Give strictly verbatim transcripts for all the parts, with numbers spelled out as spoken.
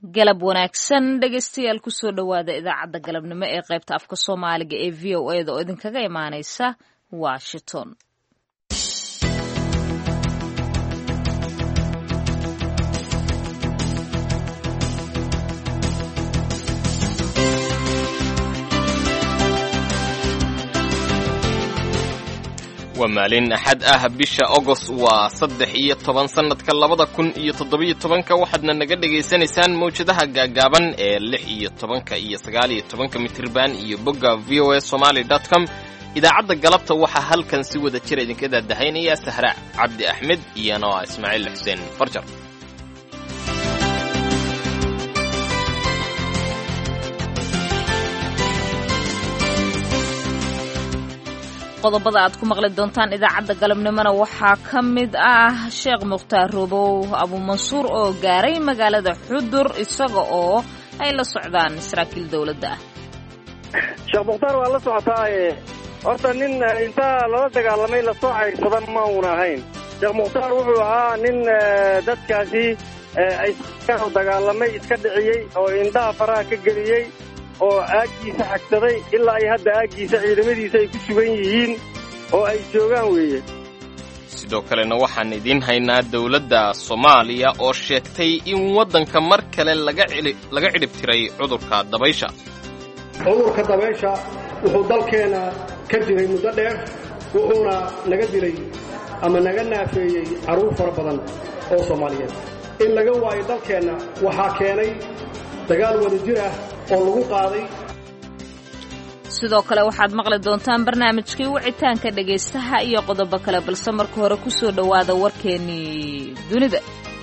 galab wanaagsan dhegaystayaal ku soo dhowaada idaacadda galabnimo ee qaybta afka Soomaaliga ee V O A da oo idinkaga imaanaysa Washington. waa maalin axad ah bisha August waa saddex iyo toban sanadka labada kun iyo toddobiyo tobanka waxaadna naga dhageysanaysaan mawjadaha gaagaaban ee lix iyo tobanka iyo sagaal iyo tobanka mitirban iyo bogga v o a somali dot com idaacadda galabta waxaa halkan si wada jir idinka daadahaynaya Sahra Cabdi Axmed iyo Noa Ismaaciil Xuseen Farjar. qodobada aad ku maqli doontaan idaacadda galabnimona waxaa ka mid ah Sheekh Mukhtaar Robow Abu Mansuur oo gaaray magaalada Xudur isaga oo ay la socdaan saraakiil dawladda ah. Sheekh Mukhtaar waa la socotaa horta nin inta loo dagaalamay la soo cayrsadan ma uu ahayn. Sheekh Mukhtaar wuxuu ahaa nin dadkaasi ay ka dagaalamay iska dhiciyay oo indhaha faraha ka geliyay oo aagiisa xagsaday ilaa ay hadda aagiisa ciidamadiisa ay ku sugan yihiin oo ay joogaan weeye. sidoo kalena waxaan idin haynaa dawladda Soomaaliya oo sheegtay in waddanka mar kale laga cili laga cirib tiray cudurka dabaysha. cudurka dabaysha wuxuu dalkeena ka jiray muddo dheer wuxuuna naga dilay ama naga naafeeyay caruur fara badan oo Soomaaliyeed. in laga waayo dalkeena waxaa keenay dagaal wada jir ah oo lagu qaaday. sidoo kale waxaad maqli doontaan barnaamijkii wicitaanka dhagaystaha iyo qodobo kale balse marka hore ku soo dhowaada warkeennii dunida.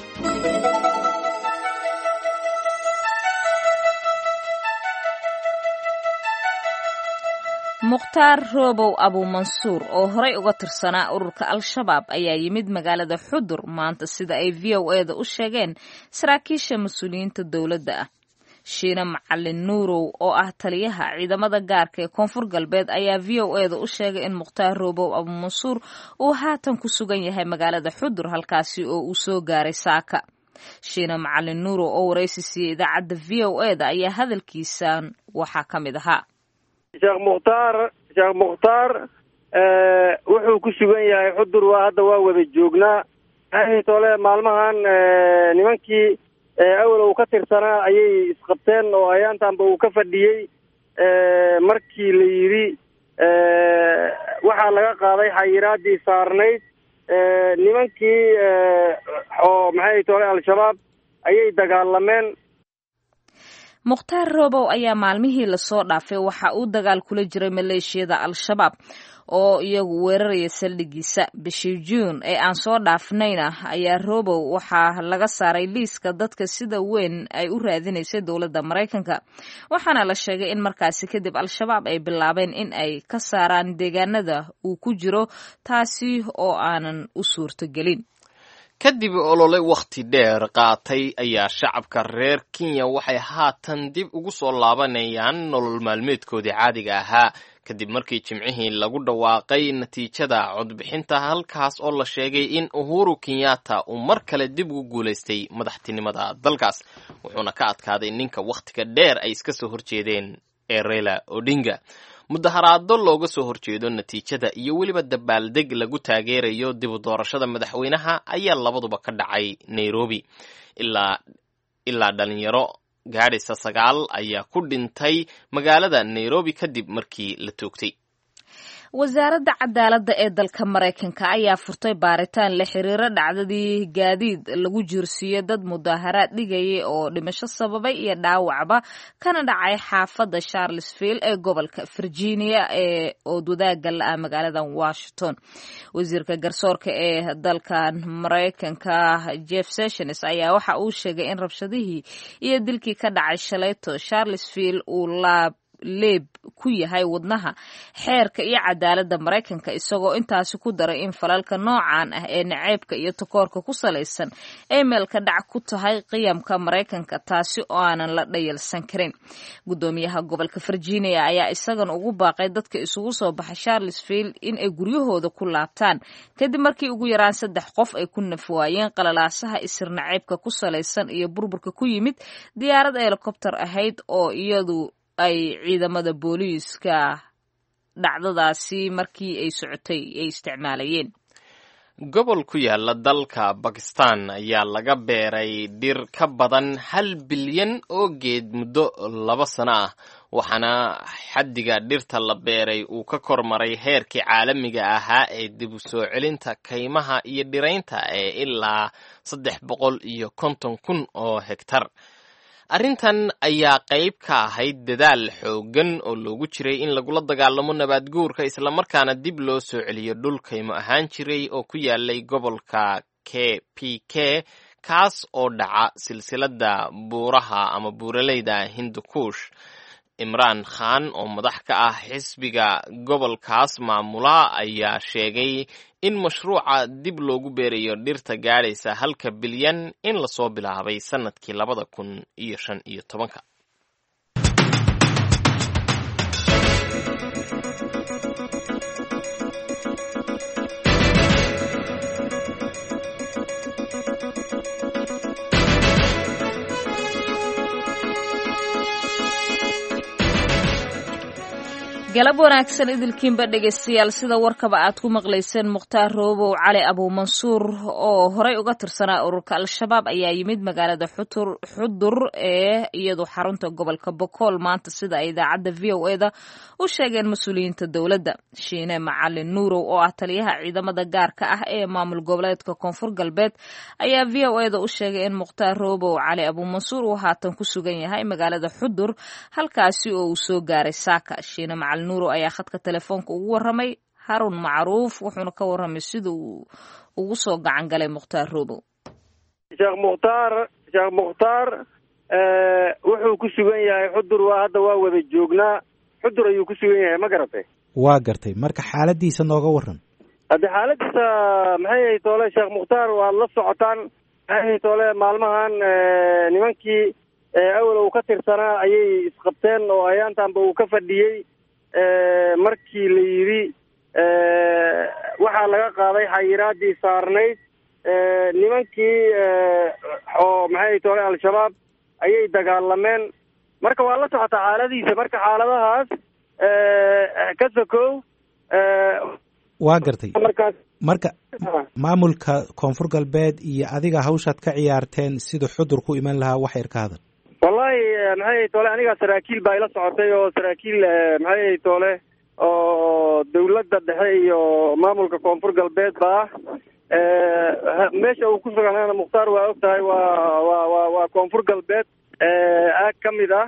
Mukhtaar Robow Abu Mansuur oo horay uga tirsanaa ururka Al-Shabaab ayaa yimid magaalada Xudur maanta sida ay V O A da u sheegeen saraakiisha mas'uuliyiinta dawladda ah. Shiina Macallin Nuurow oo ah taliyaha ciidamada gaarka ee Koonfur Galbeed ayaa V O A da u sheegay in Mukhtaar Robow Abu Mansuur uu haatan ku sugan yahay magaalada Xudur halkaasi oo uu soo gaaray saaka. Shiina Macallin Nuurow oo waraysi siiyay idaacadda V O A da ayaa hadalkiisan waxaa ka mid ahaa. Sheekh Mukhtaar Sheekh Mukhtaar ee wuxuu ku sugan yahay Xudur waa hadda waa wada joognaa. Ay tole maalmahan nimankii awal uu ka tirsanaa ayay isqabteen oo ayaantaanba uu ka fadhiyay markii la yiri waxaa laga qaaday xayiraadii saarnayd nimankii oo maxay tole Al-Shabaab ayay dagaalameen. Mukhtaar Robow ayaa maalmihii la soo dhaafay waxa uu dagaal kula jiray maleeshiyada Al-Shabaab oo iyagu weeraraya saldhigiisa. bishii June ee aan soo dhaafnayna ayaa Robow waxaa laga saaray liiska dadka sida weyn ay u raadinaysay dawladda Mareykanka waxaana la sheegay in markaasi kadib Al-Shabaab ay bilaabeen in ay ka saaraan deegaanada uu ku jiro taasi oo aanan u suurtagelin. kadib olole waqti dheer qaatay ayaa shacabka reer Kenya waxay haatan dib ugu soo laabanayaan nolol maalmeedkoodii caadiga ahaa kadib markii jimcihii lagu dhawaaqay natiijada codbixinta halkaas oo la sheegay in Uhuru Kenyatta uu mar kale dib ugu guuleystay madaxtinimada dalkaas wuxuuna ka adkaaday ninka waqtiga dheer ay iska soo horjeedeen ee Raila Odinga. mudaharaado looga soo horjeedo natiijada iyo weliba dabaaldeg lagu taageerayo dib u doorashada madaxweynaha ayaa labaduba ka dhacay Nairobi. ilaa ilaa dhalinyaro gaadhaysa sagaal ayaa ku dhintay magaalada Nairobi kadib markii la toogtay. wasaaradda cadaaladda ee dalka Mareykanka ayaa furtay baaritaan la xiriira dhacdadii gaadiid lagu jiirsiiyay dad mudaharaad dhigayay oo dhimasho sababay iyo dhaawacba kana dhacay xaafadda Charlottesville ee gobolka Virginia ee wadaaga la magaalada Washington. wasiirka garsoorka ee dalkan Mareykanka Jeff Sessions ayaa waxa uu sheegay in rabshadihii iyo dilkii ka dhacay shalayto Charlottesville uu laab leeb ku yahay wadnaha xeerka iyo cadaaladda maraykanka isagoo intaasi ku daray in falalka noocan ah ee naceybka iyo takoorka ku salaysan ay meelka dhac ku tahay qiyamka maraykanka taasi oo aanan la dhayalsan karin. Gudoomiyaha gobolka Virginia ayaa isagan ugu baaqay dadka isugu soo baxay Charlottesville in ay guryahooda ku laabtaan kadib markii ugu yaraan saddex qof ay ku nafwaayeen qalalaasaha isir naceybka ku salaysan iyo burburka ku yimid diyaarad helikobtar ahayd oo iyadu ay ciidamada booliiska dhacdadaasi markii ay socotay ay isticmaalayeen. gobol ku yaala dalka Bakistan ayaa laga beeray dhir ka badan hal bilyan oo geed muddo laba sano ah waxaana xaddiga dhirta la beeray uu ka kormaray heerkii caalamiga ahaa ee dib u soo celinta kaymaha iyo dhiraynta ee ilaa saddex boqol iyo konton kun oo hektar. arrintan ayaa qayb ka ahayd dadaal xooggan oo loogu jiray in lagula dagaalamo nabaad guurka islamarkaana dib loo soo celiyo dhul kaymo ahaan jiray oo ku yaalay gobolka K P K kaas oo dhaca silsiladda buuraha ama buuraleyda Hindukush. Imraan Khan oo madax ka ah xisbiga gobolkaas maamula ayaa sheegay in mashruuca dib loogu beerayo dhirta gaadhaysa halka bilyan in lasoo bilaabay sanadkii labada kun iyo shan iyo tobanka. galab wanaagsan idilkiinba dhegaystayaal sida warkaba aad ku maqlayseen Mukhtaar Roobow Cali Abu Mansuur oo horey uga tirsanaa ururka Al-Shabaab ayaa yimid magaalada Xudur ee iyadu xarunta gobolka Boqol maanta sida ay idaacadda V O A da u sheegeen mas'uuliyiinta dawladda. Shiine Macalin Nuurow oo ah taliyaha ciidamada gaarka ah ee maamul goboleedka Koonfur Galbeed ayaa V O A da u sheegay in Mukhtaar Roobow Cali Abu Mansuur uu haatan ku sugan yahay magaalada Xudur halkaasi oo uu soo gaaray saaka. Shiine Macalin Nuurow ayaa khadka telefoonka ugu waramay Harun Macruuf wuxuuna ka waramay sida uu ugu soo gacan galay Mukhtaar Roobow. Sheekh Mukhtaar Sheekh Mukhtaar ee wuxuu ku sugan yahay Xudur waa hadda waa wada joognaa Xudur ayuu ku sugan yahay ma garatay waa gartay marka xaaladiisa nooga waran hadda xaaladiisa maxay ay toole Sheekh Mukhtaar waa la socotaan maxay toole maalmahan nimankii awal uu ka tirsanaa ayay isqabteen oo ayaantaanba uu ka fadhiyay markii la yiri waxaa laga qaaday xayiraadii saarnayd nimankii oo maxay toole Al-Shabaab ayay dagaalameen marka waa la socota xaaladiisa marka xaaladahaas ka sokow waa gartay marka maamulka Koonfur Galbeed iyo adiga hawshaad ka ciyaarteen sida Xudur ku iman lahaa wax yar ka hadal wallahi maxay toole aniga saraakiil baa ila socotay oo saraakiil maxay toole oo dawladda dhexe iyo maamulka Koonfur Galbeed baa meesha uu ku sugan Mukhtaar waa ogtahay waa waa waa Koonfur Galbeed aag kamid ah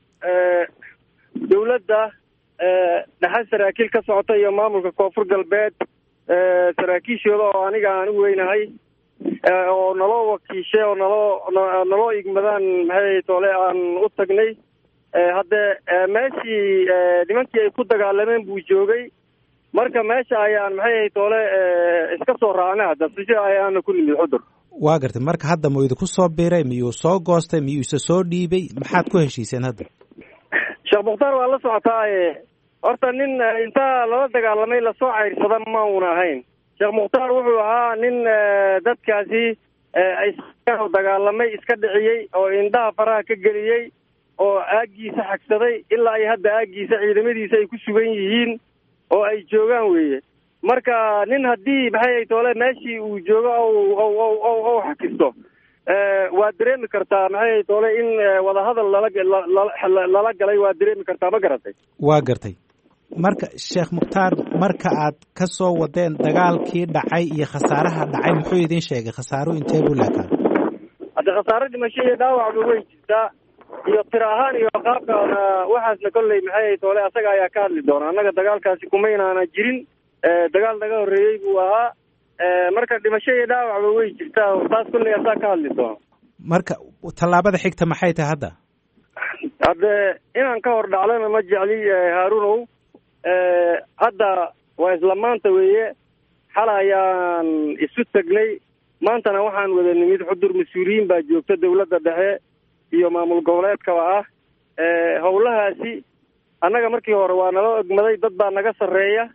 dawladda dhexe saraakiil ka socota iyo maamulka Koonfur Galbeed saraakiishooda oo aniga aan u weynahay oo naloo wakiishay oo naloo naloo igmadaan maxay toole aan u tagnay hadda meeshii nimankii ay ku dagaalameen buu joogay marka meesha ayaan maxay toole iska soo raacnay hadda sida ayaan ku nimid Xudur waa gartay marka hadda ma idinku soo biiray miyuu soo goostay miyuu isa soo dhiibay maxaad ku heshiiseen hadda Sheekh Mukhtaar waa la socotaa horta nin inta lala dagaalamay la soo ceyrsada ma uuna ahayn Sheekh Mukhtaar wuxuu ahaa nin dadkaasi ay iska dagaalamay iska dhiciyay oo indhaha faraha ka geliyay oo aagiisa xagsaday ilaa ay hadda aagiisa ciidamadiisa ay ku sugan yihiin oo ay joogaan weeye marka nin haddii maxay toole meeshii uu joogo oo xakisto waa dareemi kartaa maxay toole in wadahadal lala lala galay waa dareemi kartaa ma garatay waa gartay marka Sheekh Mukhtaar marka aad ka soo wadeen dagaalkii dhacay iyo khasaaraha dhacay muxuu idin sheegay khasaaro intee buu laakaa hadda khasaaro dhimasho iyo dhaawac way jirtaa iyo tiro ahaan iyo qaabkaana waxaasna kolley maxay toole asaga ayaa ka hadli doona annaga dagaalkaasi kumaynaana jirin dagaal naga horreeyey buu ahaa marka dhimasho iyo dhaawacba way jirtaa taas kolley asaa ka hadli doona marka tallaabada xigta maxay tahay hadda hadde inaan ka hor dhaclana ma jecli haarunow hadda waa isla maanta weeye xalay ayaan isu tagnay maantana waxaan wada nimid xudur mas-uuliyiin baa joogta dawladda dhexe iyo maamul goboleedkaba ah howlahaasi annaga markii hore waa nala ogmaday dad baa naga sarreeya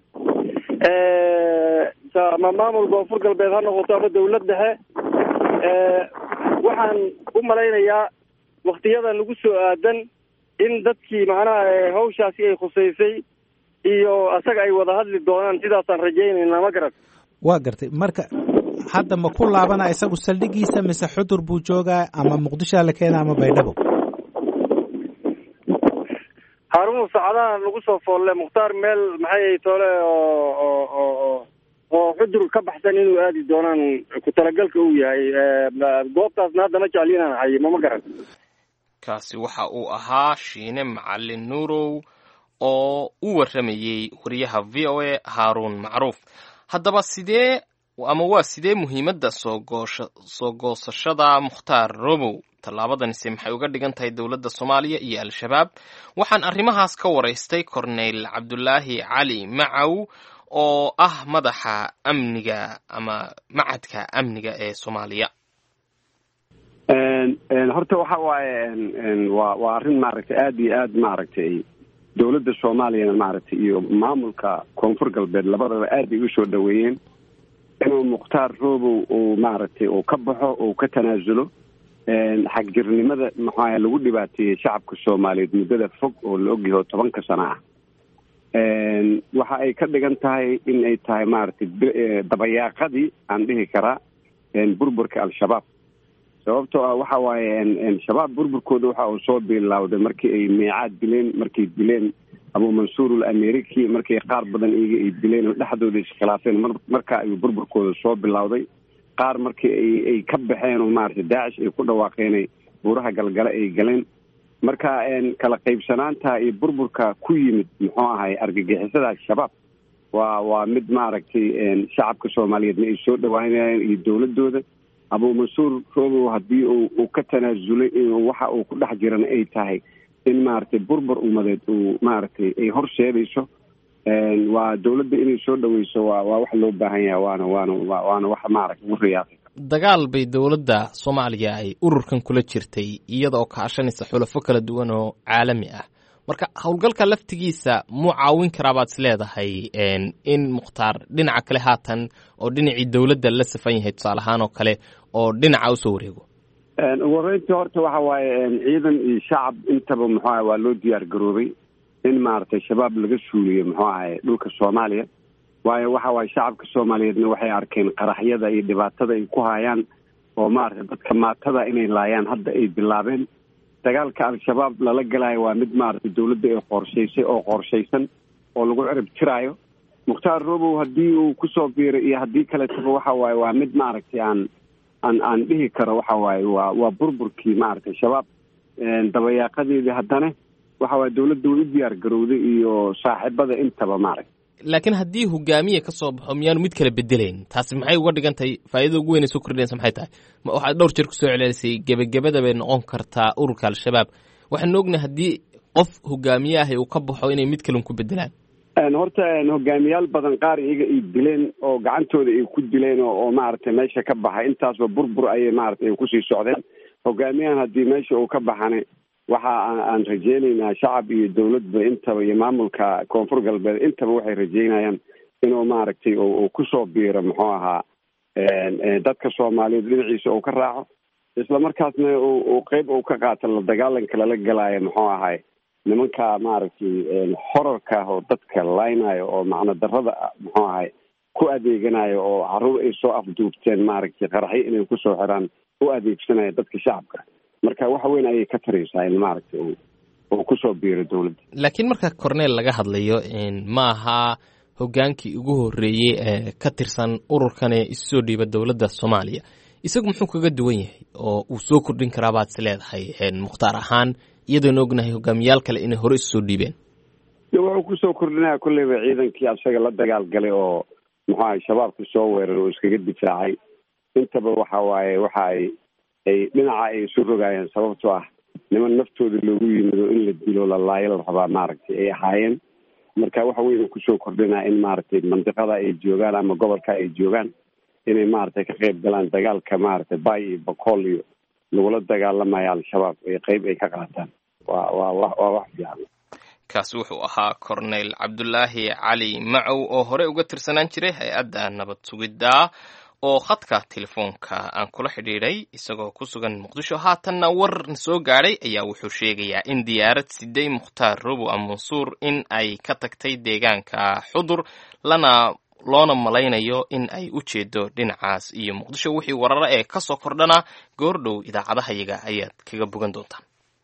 ama maamul koonfur galbeed ha noqoto ama dawlad dhexe waxaan u malaynayaa waktiyada nagu soo aadan in dadkii macnaha hawshaasi ay khusaysay iyo asaga ay wada hadli doonaan sidaasaan rajaynaynaa ma garan waa gartay marka hadda ma ku laabana isagu saldhigiisa mise xudur buu joogaa ama muqdishoa la keena ama baydhabo haarun saacadaha nagu soo foolle mukhtaar meel maxay toole oo oo oo oo xudur ka baxsan inuu aadi doonaan ku talagalka uu yahay goobtaasna hadda ma jecli inaan hayimo ma garan kaasi waxa uu ahaa Shiine Macalin Nuurow oo u waramayay wariyaha V O A Haaruun Macruuf. Haddaba sidee ama waa sidee muhiimadda soo goosho soo goosashada Mukhtaar Robow tallaabadanise maxay uga dhigan tahay dawladda Soomaaliya iyo Al-Shabaab? Waxaan arrimahaas ka waraystay Corneyl Cabdulaahi Cali Macaw oo ah madaxa amniga ama macadka amniga ee Soomaaliya. een horta waxa waaye waa waa arrin maaragtay aad iyo aad maaragtay dawladda Soomaaliya maaragtay iyo maamulka koonfur galbeed labadaba aad ay u soo dhaweeyeen inuu Mukhtaar Robow uu maaragtay uu ka baxo uu ka tanaasulo een xagjirnimada maxaa lagu dhibaateeyay shacabka Soomaaliyeed muddada fog oo la ogyahay tobanka sano ah een waxa ay ka dhigan tahay in ay tahay maaragtay dabayaaqadii aan dhihi karaa een burburka Al-Shabaab sababtoo ah waxa waaye een shabaab burburkooda waxa uu soo bilaawday markii ay meecaad dileen markii dileen Abu Mansuur al-Ameriki markii qaar badan iyaga ay dileen oo dhexdooda iskhilaafeen marka ay burburkooda soo bilowday qaar markii ay ay ka baxeen oo maartay Daesh ay ku dhawaaqeen buuraha galgala ay galeen marka een kala qaybsanaanta iyo burburka ku yimid muxuu ahay argagixisada shabaab waa waa mid maaragtay een shacabka Soomaaliyeed ay soo dhawaanayeen iyo dawladooda Abu Mansuur Robow haddii uu ka tanaasulay inuu waxa uu ku dhex jiran ay tahay in maaragtay burbur umadeed uu maaragtay ay horseedayso een waa dawladda inay soo dhaweyso waa waa wax loo baahan yahay waana waana waana wax maaragtay u riyaaqay dagaal bay dawladda Soomaaliya ay ururkan kula jirtay iyadoo kaashanaysa xulafo kala duwan oo caalami ah marka howlgalka laftigiisa muu caawin karaa baad isleedahay in Mukhtaar dhinaca kale haatan oo dhinacii dawladda la safan yahay tusaale ahaan oo kale oo dhinaca u soo wareego een wareegta horta waxa waaye ciidan iyo shacab intaba muxuu ahaa waa loo diyaar garoobay in maaragtay shabaab laga suuliyo muxuu ahaa dhulka Soomaaliya waayo waxa waaye shacabka Soomaaliyeedna waxay arkeen qaraxyada iyo dhibaatada ay ku hayaan oo maaragtay dadka maatada inay laayaan hadda ay bilaabeen dagaalka Al-Shabaab lala galaayo waa mid maaragtay dawladda ay qorshaysay oo qorshaysan oo lagu cirib tiraayo Mukhtaar Robow haddii uu ku soo biiray iyo haddii kale taba waxa waaye waa mid maaragtay aan aan aan dhihi karo waxa waaye waa waa burburkii maaragtay shabaab een dabayaaqadeedii haddana waxa waaye dawladda u diyaar garowday iyo saaxiibada intaba maaragtay laakiin haddii hogaamiye ka soo baxo miyaanu mid kala bedelayn taasi maxay uga dhigan tahay faa'iido ugu weyn ee soo kordhinaysa maxay tahay waxaad dhowr jeer ku soo celisay gebagabada bay noqon kartaa ururka Al-Shabaab waxaan ognahay haddii qof hogaamiye ah uu ka baxo inay mid kale ku bedelaan een horta hogaamiyaal badan qaar iyaga ay dileen oo gacantooda ay ku dileen oo maaragtay meesha ka baxay intaasba burbur ayay maaragtay ku sii socdeen hogaamiyahan haddii meesha uu ka baxane waxa aan rajeynaynaa shacab iyo dawladba intaba iyo maamulka koonfur galbeed intaba waxay rajeynayaan inuu maaragtay uu ku soo biiro muxuu ahaa een dadka Soomaaliyeed dhinaciisa uu ka raaco isla markaasna uu qayb uu ka qaato la dagaalanka lala galaayo muxuu ahaa nimanka maaragtay horarka oo dadka laynayo oo macna darrada muxuu ahaa ku adeeganayo oo caruur ay soo afduubteen maaragtay qaraxyo inay ku soo xiraan u adeegsanayo dadka shacabka marka wax weyn ayay ka taraysaa in maaragtay oo ku soo biiro dawladda laakiin marka Corneyl laga hadlayo in ma aha hogaankii ugu horeeyay ee ka tirsan ururkan ee isoo dhiiba dawladda Soomaaliya isagu muxuu kaga duwan yahay oo uu soo kordhin karaa baad isleedahay in Mukhtaar ahaan iyadoo ognahay hogaamiyaal kale inay hore isoo dhiibeen wuxuu ku soo kordhinaya kulleyba ciidankii asaga la dagaal galay oo muxuu ahaa shabaabka soo weeraray oo iskaga difaacay intaba waxa waaye waxa ay ay dhinaca ay isu rogaayeen sababtoo ah niman naftooda loogu yimido in la dilo la laayo la rabaa maaragtay ay ahaayeen. marka waxa weyn kusoo kordhinaa in maaragtay mandiqada ay joogaan ama gobolka ay joogaan inay maaragtay ka qayb galaan dagaalka maaragtay bay iyo bakool iyo lagula dagaalamayo al-shabaab ay qayb ay ka qaataan. waa waa waa wax fiican. kaasi wuxuu ahaa Cornel Cabdulaahi Cali Macow oo hore uga tirsanaan jiray hay-adda nabad sugidda oo khadka telefoonka aan kula xidhiidhay isagoo ku sugan Muqdisho. haatanna war soo gaadhay ayaa wuxuu sheegayaa in diyaarad siday Mukhtaar Robow Mansuur in ay ka tagtay deegaanka Xudur lana loona malaynayo in ay u jeedo dhinacaas iyo Muqdisho. wixii warara ee ka soo kordhana goordhow idaacadaha yaga ayaad kaga bogan doontaan.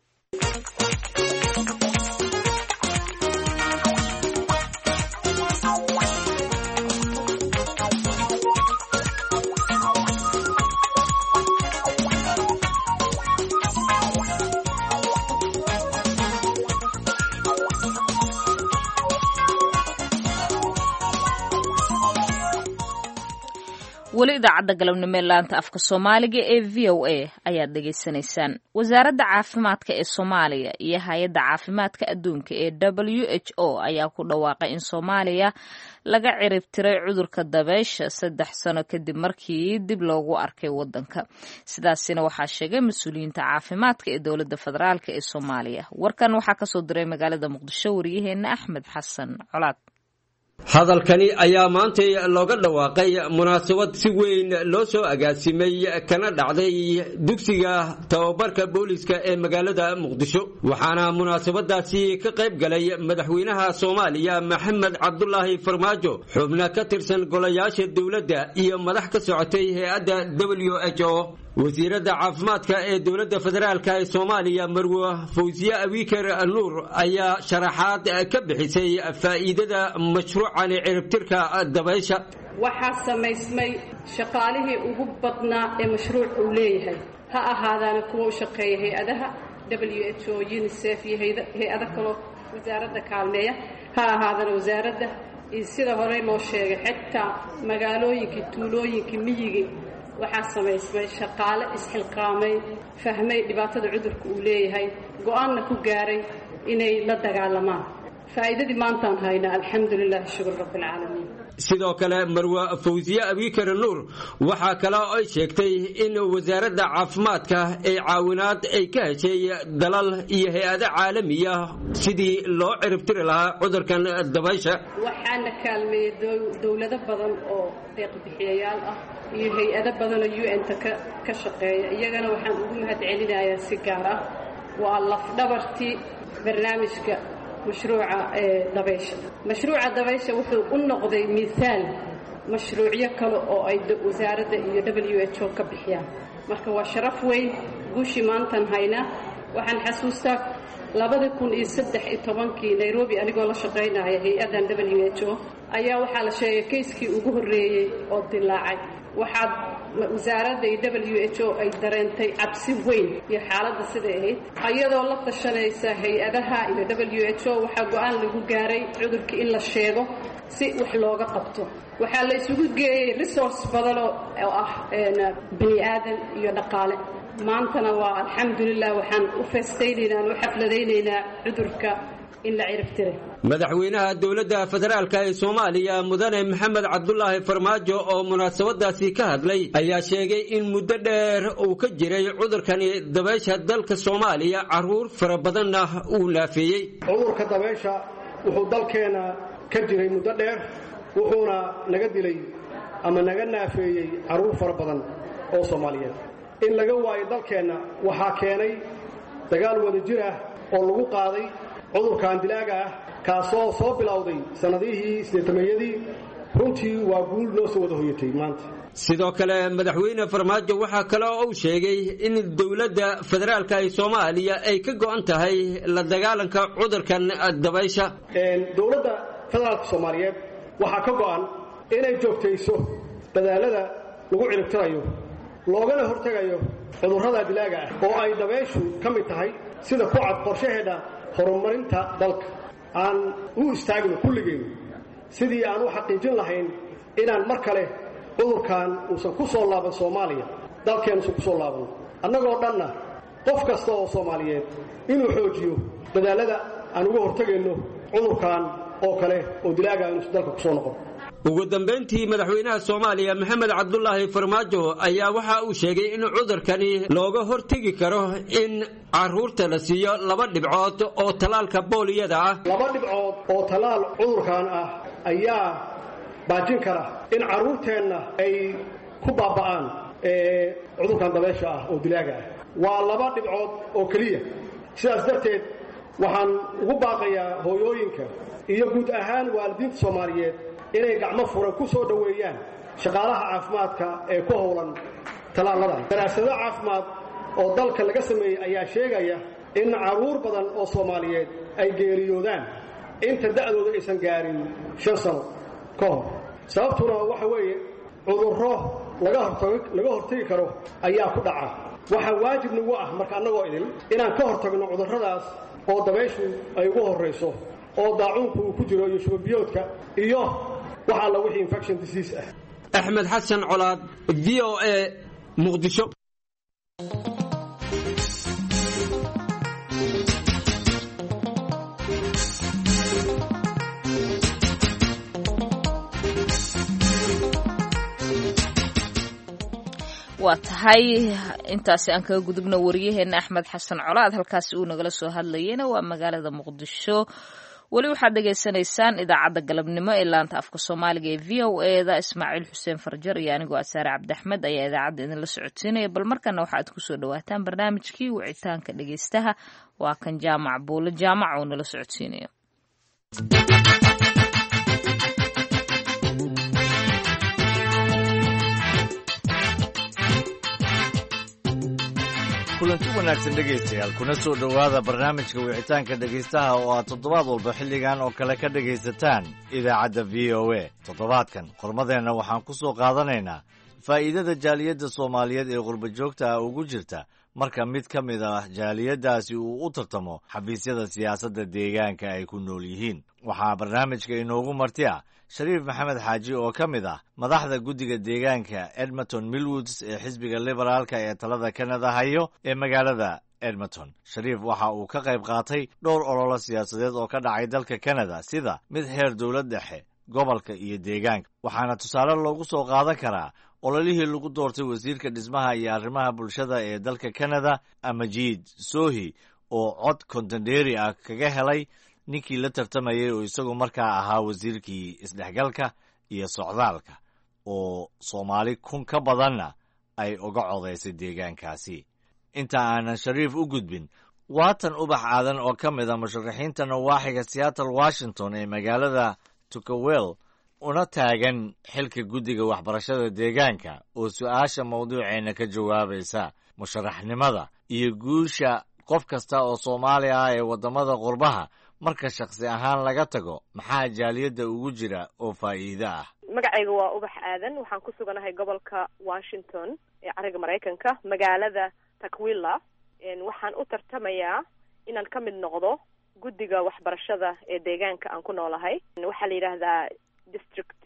weli idaacadda galabnimo ee laanta afka soomaaliga ee v o a ayaad dhegaysanaysaan. wasaaradda caafimaadka ee soomaaliya iyo hay-adda caafimaadka adduunka ee w h o ayaa ku dhawaaqay in soomaaliya laga ciribtiray cudurka dabeysha saddex sano kadib markii dib loogu arkay wadanka. sidaasina waxaa sheegay mas-uuliyiinta caafimaadka ee dowladda federaalk ee soomaaliya. warkan waxaa kasoo diray magaalada muqdisho waryaheena axmed xasan colaad. hadalkani ayaa maantay looga dhawaaqay munaasabad si weyn loo soo agaasimay kana dhacday dugsiga tababarka booliska ee magaalada Muqdisho. waxaana munaasabadaasi ka qayb galay madaxweynaha Soomaaliya Maxamed Cabdulaahi Farmaajo, xubno ka tirsan golayaasha dawladda iyo madax ka socotay hay'adda w h o. wasiirada caafimaadka ee dowladda federaalka ee Soomaaliya Marwo Fawziya Awiikar Nuur ayaa sharaxaad ka bixisay faa'iidada mashruucan ciribtirka dabaysha. waxaa samaysmay shaqaalihii ugu badnaa ee mashruucu leeyahay, ha ahaadaan kuwa u shaqeeya hay'adaha w h o, UNICEF iyo hay'ado kale wasaaradda kaalmeeya, ha ahaadaan wasaaradda iyo sida hore loo sheegay xitaa magaalooyinkii tuulooyinkii miyigii waxaa samaysmay shaqaale isxilqaamay, fahmay dhibaatada cudurka uu leeyahay, go'aanna ku gaaray inay la dagaalamaan. faa'iidadii maantaan haynaa alxamdulilah, shukr rabbil caalamiin. sidoo kale Marwo Fawziya Awiikar Nuur waxaa kale oo ay sheegtay in wasaaradda caafimaadka ay caawinaad ay ka heshay dalal iyo hay'ado caalami ah sidii loo ciribtiri lahaa cudurkan dabaysha. waxaana kaalmeeyay dowlado badan oo deeq bixiyayaal ah iyo hay'ado badan oo U N-ta ka shaqeeya. iyagana waxaan ugu mahadcelinayaa si gaar ah. waa lafdhabartii barnaamijka mashruuca dabaysha. mashruuca dabaysha wuxuu u noqday miisaal mashruucyo kale oo ay wasaaradda iyo w h o ka bixiyaan. marka waa sharaf weyn guushii maantan haynaa. waxaan xasuustaa labada kun iyo saddex iyo tobankii Nairobi anigoo la shaqaynaya hay-addan w h o ayaa waxaa la sheegay kayskii ugu horreeyey oo dilaacay. waxaad wasaaradda iyo w h o ay dareentay cabsi weyn iyo xaaladda siday ahayd. iyadoo la tashanaysa hay-adaha iyo w h o waxaa go'aan lagu gaaray cudurka in la sheego si wax looga qabto. waxaa la isugu geeyey resource badan oo ah bini aadan iyo dhaqaale. maantana waa alxamdulilah, waxaan u feestaynaynaa u xafladaynaynaa cudurka in la ciribtiray. madaxweynaha dowladda federaalka ee Soomaaliya mudane Maxamed Cabdulaahi Farmaajo oo munaasabadaasi ka hadlay ayaa sheegay in muddo dheer uu ka jiray cudurkani dabaysha dalka Soomaaliya, caruur fara badanna uu naafeeyey. cudurka dabaysha wuxuu dalkeena ka jiray muddo dheer, wuxuuna naga dilay ama naga naafeeyey caruur fara badan oo Soomaaliyeed. in laga waayo dalkeena waxaa keenay dagaal wada jir ah oo lagu qaaday cudurkan dilaaga ah kaasoo soo bilowday sanadihii sideetameeyadii. runtii waa guul noo soo wada hoyatay maanta. sidoo kale madaxweyne Farmaajo waxaa kale oo uu sheegay in dowladda federaalka ee Soomaaliya ay ka go'an tahay la dagaalanka cudurkan dabaysha. dowladda federaalka Soomaaliyeed waxaa ka go'an inay joogtayso dadaalada lagu ciribtirayo loogana hortagayo cudurrada dilaaga ah oo ay dabayshu ka mid tahay, sida ku cad qorshaheeda horumarinta dalka. aan u istaagno kulligeen sidii aan u xaqiijin lahayn inaan mar kale cudurkan uusan ku soo laaban Soomaaliya, dalkeenuusan ku soo laaban. annagoo dhanna qof kasta oo soomaaliyeed inuu xoojiyo dadaalada aan uga hortagayno cudurkan oo kale oo dilaaga inuu dalka ku soo noqon. ugu dambeyntii madaxweynaha Soomaaliya Maxamed Cabdullaahi Farmaajo ayaa waxa uu sheegay in cudurkani looga hortagi karo in caruurta la siiyo laba dhibcood oo talaalka booliyada ah. laba dhibcood oo talaal cudurkan ah ayaa baajin kara in caruurteenna ay ku baaba'aan ee cudurkan dabeesha ah oo dilaaga ah. waa laba dhibcood oo kaliya. sidaas darteed waxaan ugu baaqayaa hooyooyinka iyo guud ahaan waalidiinta Soomaaliyeed inay gacmo furan ku soo dhaweeyaan shaqaalaha caafimaadka ee ku howlan talaalada. daraasado caafimaad oo dalka laga sameeyay ayaa sheegaya in caruur badan oo Soomaaliyeed ay geeriyoodaan inta da'dooda aysan gaarin shan sano ka hor. sababtuna waxa weeye cudurro laga hortagi laga hortagi karo ayaa ku dhaca. waxa waajib nagu ah marka annagoo idin inaan ka hortagno cudurradaas oo dabeyshu ay ugu horeyso oo daacuunku ku jiro iyo shubiyoodka iyo waxa la wixii infection disease ah. Axmed Xasan Colaad, V O A, Muqdisho. waa tahay intaasi aan kaga gudubno wariyaheena Axmed Xasan Colaad halkaas uu nagala soo hadlayayna waa magaalada Muqdisho. weli waxaad dhegaysanaysaan idaacadda galabnimo ee laanta afka Soomaaliga ee V O A da. Ismaaciil Xuseen Farjar iyo anigoo Asaare Cabdiaxmed ayaa idaacadda idinla socodsiinaya. bal markana waxaad ku soo dhawaataan barnaamijkii wicitaanka dhegaystaha. waa kan Jaamac Buule Jaamac oo nala socodsiinayo. kulanti wanaagsan dhegaystayaal kuna soo dhowaada barnaamijka wicitaanka dhegaystaha oo aad toddobaad walba xilligan oo kale ka dhegaysataan idaacadda V O A. toddobaadkan qormadeenna waxaan ku soo qaadanaynaa faa'iidada jaaliyadda Soomaaliyeed ee qurba joogta ah ugu jirta marka mid ka mid ah jaaliyaddaasi uu u tartamo xafiisyada siyaasadda deegaanka ay ku nool yihiin. waxaa barnaamijka inoogu marti ah Shariif Maxamed Xaaji oo ka mid ah madaxda guddiga deegaanka Edmonton Millwoods ee xisbiga liberaalka ee talada Canada hayo ee magaalada Edmonton. Shariif waxa uu ka qayb qaatay dhowr ololo siyaasadeed oo ka dhacay dalka Canada sida mid heer dowlad dhexe, gobolka iyo deegaanka. waxaana tusaale loogu soo qaadan karaa ololihii lagu doortay wasiirka dhismaha iyo arrimaha bulshada ee dalka Canada Amajid Sohi oo cod kontenderi ah kaga helay ninkii la tartamayay oo isagu markaa ahaa wasiirkii isdhexgalka iyo socdaalka oo Soomaali kun ka badanna ay uga codaysay deegaankaasi. inta aanan Shariif u gudbin, waatan Ubax Aadan oo ka mid ah musharaxiinta nawaaxiga Seattle Washington ee magaalada Tukawel una taagan xilka guddiga waxbarashada deegaanka oo su'aasha mawduuceena ka jawaabaysa musharaxnimada iyo guusha qof kasta oo Soomaali ah ee wadamada qurbaha marka shakhsi ahaan laga tago maxaa jaaliyadda ugu jira oo faa'iido ah. magacayga waa Ubax Aadan, waxaan ku suganahay gobolka Washington ee cariga Mareykanka magaalada Tukwila. waxaan u tartamayaa inaan ka mid noqdo guddiga waxbarashada ee deegaanka aan ku noolahay. waxaa la yiraahdaa district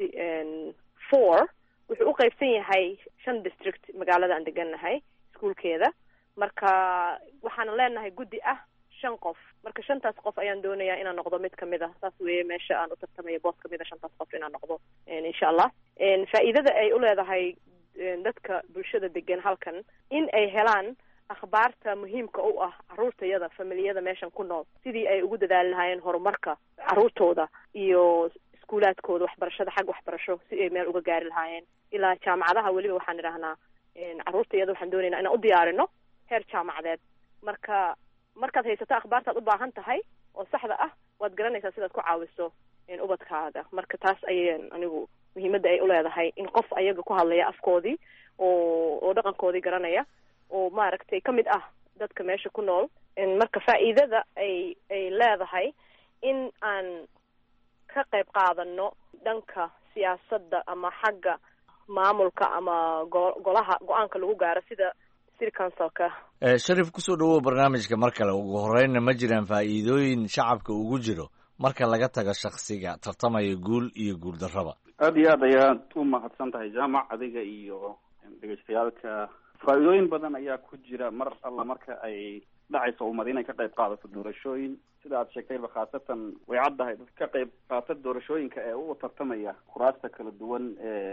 four. wuxuu u qaybsan yahay shan district magaalada aan deganahay iskuulkeeda. marka waxaan leenahay guddi ah shan qof. marka shantaas qof ayaan doonayaa inaan noqdo mid kamid ah. saas weeye meesha aan u tartamayo boos kamid ah shantaas qof inaan noqdo insha Allah. faa'iidada ay u leedahay dadka bulshada degan halkan in ay helaan akhbaarta muhiimka u ah caruurtayada familiyada meeshan ku nool sidii ay ugu dadaali lahaayeen horumarka caruurtooda iyo iskuulaadkooda waxbarashada xag waxbarasho si ay meel uga gaari lahaayeen ilaa jaamacadaha. weliba waxaan idhahnaa caruurtayada waxaan doonaynaa inaan u diyaarino heer jaamacadeed. marka markaad haysato akhbaartaad u baahan tahay oo saxda ah waad garanaysaa sidaad ku caawiso ubadkaaga. marka taas ayaan anigu muhiimadda ay u leedahay in qof ayaga ku hadlaya afkoodii oo oo dhaqankoodii garanaya oo maaragtay ka mid ah dadka meesha ku nool. marka faa'iidada ay ay leedahay in aan ka qayb qaadano dhanka siyaasadda ama xagga maamulka ama golaha go-aanka lagu gaaro sida city councilka. Shariif kusoo dhawow barnaamijka mar kale. ugu horreynna ma jiraan faa'iidooyin shacabka ugu jiro marka laga tago shakhsiga tartamaya guul iyo guul darraba? aad iyo aad ayaad u mahadsan tahay Jaamac, adiga iyo dhegeystayaalka faa'iidooyin badan ayaa ku jira mar alla marka ay dhacayso ummad inay ka qayb qaadato doorashooyin sida aad sheegtayba khaasatan way caddahay dad ka qayb qaata doorashooyinka ee u tartamaya kuraasta kala duwan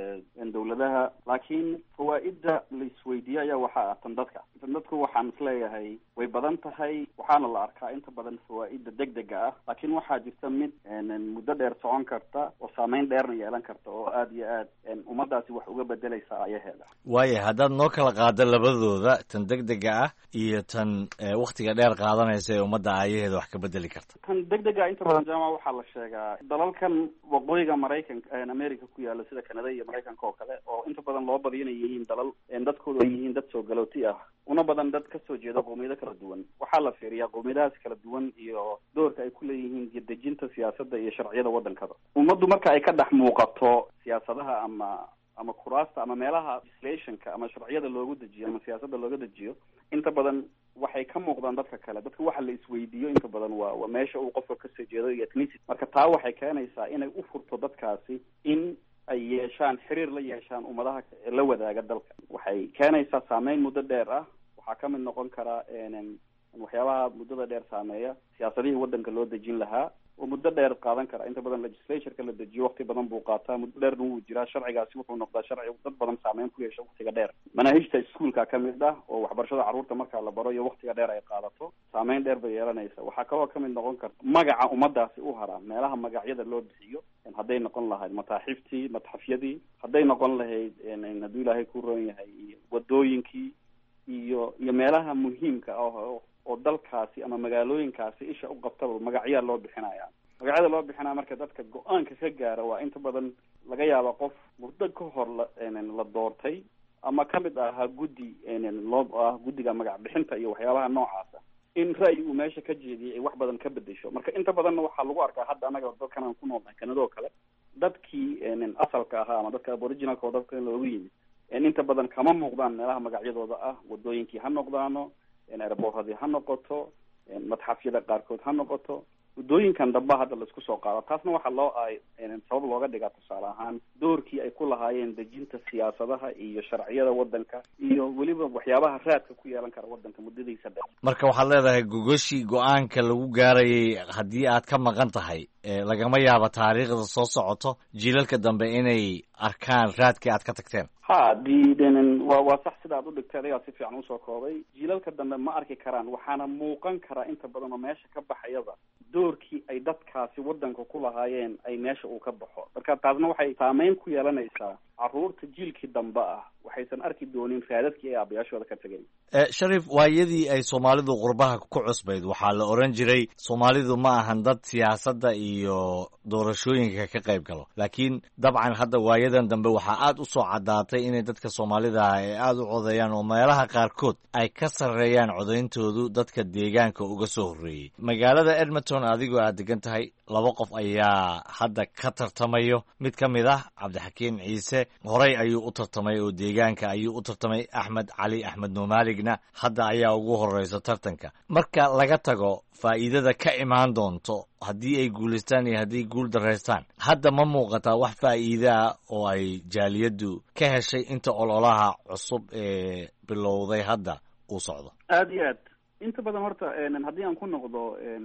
ee dawladaha laakiin fawaa'ida la isweydiiyo ayaa waxaa ah tan dadka tan dadku waxaan isleeyahay way badan tahay waxaana la arkaa inta badan fawaa'ida degdega ah laakiin waxaa jirta mid muddo dheer socon karta oo saameyn dheerna yeelan karta oo aada iyo aad ummadaasi wax uga bedelaysa ayaheeda waaya haddaad noo kala qaado labadooda tan degdega ah iyo tan waktiga dheer qaadanaysa ee ummadda ayaheeda wax ka bedeli karta tan degdega inta badan jaamac waxaa la sheegaa dalalkan waqooyiga maraykanka america ku yaala sida canada iyo maraykanka oo kale oo inta badan loo badiyo inay yihiin dalal dadkooda ay yihiin dad soo galooti ah una badan dad kasoo jeeda qowmiyado kala duwan waxaa la fiiriyaa qowmiyadahaas kala duwan iyo doorka ay ku leeyihiin dejinta siyaasadda iyo sharciyada waddankada ummaddu marka ay ka dhex muuqato siyaasadaha ama ama kuraasta ama meelaha legislationka ama sharciyada loogu dejiyo ama siyaasadda looga dejiyo inta badan waxay ka muuqdaan dadka kale dadka waxa la isweydiiyo inta badan waa waa meesha uu qofka kasoo jeedo iyo ethnicity marka taa waxay keenaysaa inay u furto dadkaasi in ay yeeshaan xiriir la yeeshaan ummadaha la wadaaga dalka waxay keenaysaa saameyn muddo dheer ah waxaa ka mid noqon karaa waxyaabaha muddada dheer saameeya siyaasadihii waddanka loo dejin lahaa oo muddo dheer qaadan kara inta badan legislatureka la dejiyo waqti badan buu qaataa muddo dheerna wuu jiraa sharcigaasi wuxuu noqdaa sharci dad badan saameyn ku yeesha waqtiga dheer manaahijta iskuolka kamid ah oo waxbarashada carruurta markaa la baro iyo waqtiga dheer ay qaadato saameyn dheer bay yeelanaysa waxaa kaloo kamid noqon karta magaca ummadaasi u haraa meelaha magacyada loo bixiyo hadday noqon lahayd mataaxiftii matxafyadii hadday noqon lahayd hadduu ilaahay ku roon yahay iyo wadooyinkii iyo iyo meelaha muhiimka ah oo dalkaasi ama magaalooyinkaasi isha u qabtaba magacyaa loo bixinaya magacyada loo bixinaya marka dadka go-aanka ka gaara waa inta badan laga yaaba qof muddo ka hor la la doortay ama kamid ahaa guddi loo ah guddiga magac bixinta iyo waxyaabaha noocaasa in ra'yi uu meesha ka jeediyay ay wax badan ka bedesho marka inta badanna waxaa lagu arkaa hadda anaga dadkan aan ku noolnahay kanada oo kale dadkii asalka ahaa ama dadka aboriginalka oo dadka loogu yimid inta badan kama muuqdaan meelaha magacyadooda ah wadooyinkii ha noqdaano airboorradii ha noqoto madxafyada qaarkood ha noqoto waddooyinkan damba hadda laisku soo qaado taasna waxaa loo ay sabab looga dhigaa tusaale ahaan doorkii ay ku lahaayeen dejinta siyaasadaha iyo sharciyada waddanka iyo weliba waxyaabaha raadka ku yeelan kara waddanka muddadiisa dheer marka waxaad leedahay gogoshii go-aanka lagu gaarayay haddii aad ka maqan tahay lagama yaabo taariikhda soo socoto jiilalka dambe inay arkaan raadkii aad ka tagteen ha di wa waa sax sida aad u dhigtay adigaa si fiican usoo koobay jiilalka dambe ma arki karaan waxaana muuqan karaa inta badan oo meesha ka baxayaba doorkii ay dadkaasi waddanka ku lahaayeen ay meesha uu ka baxo marka taasna waxay saameyn ku yeelanaysaa carruurta jiilkii dambe ah waxaysan arki doonin raadadkii ay aabayaashooda ka tegeen sharif waayadii ay soomaalidu qurbaha ku cusbayd waxaa la oran jiray soomaalidu ma ahan dad siyaasadda iyo doorashooyinka ka qayb galo laakiin dabcan hadda waayadan dambe waxaa aada usoo caddaatay inay dadka soomaalida ah ay aada u codeeyaan oo meelaha qaarkood ay ka sarreeyaan codayntoodu dadka deegaanka uga soo horreeyey magaalada edmonton adigoo aad degan tahay laba qof ayaa hadda ka tartamayo mid ka mid ah cabdixakiim ciise horey ayuu u tartamay oo deegaanka ayuu u tartamay axmed cali axmed nuumaaligna hadda ayaa ugu horeysa tartanka marka laga tago faa'iidada ka imaan doonto haddii ay guulaystaan iyo haddii guul daraystaan hadda ma muuqataa wax faa'iida ah oo ay jaaliyaddu ka heshay inta ololaha cusub ee bilowday hadda uu socdo aada iyo aad inta badan horta haddii aan ku noqdo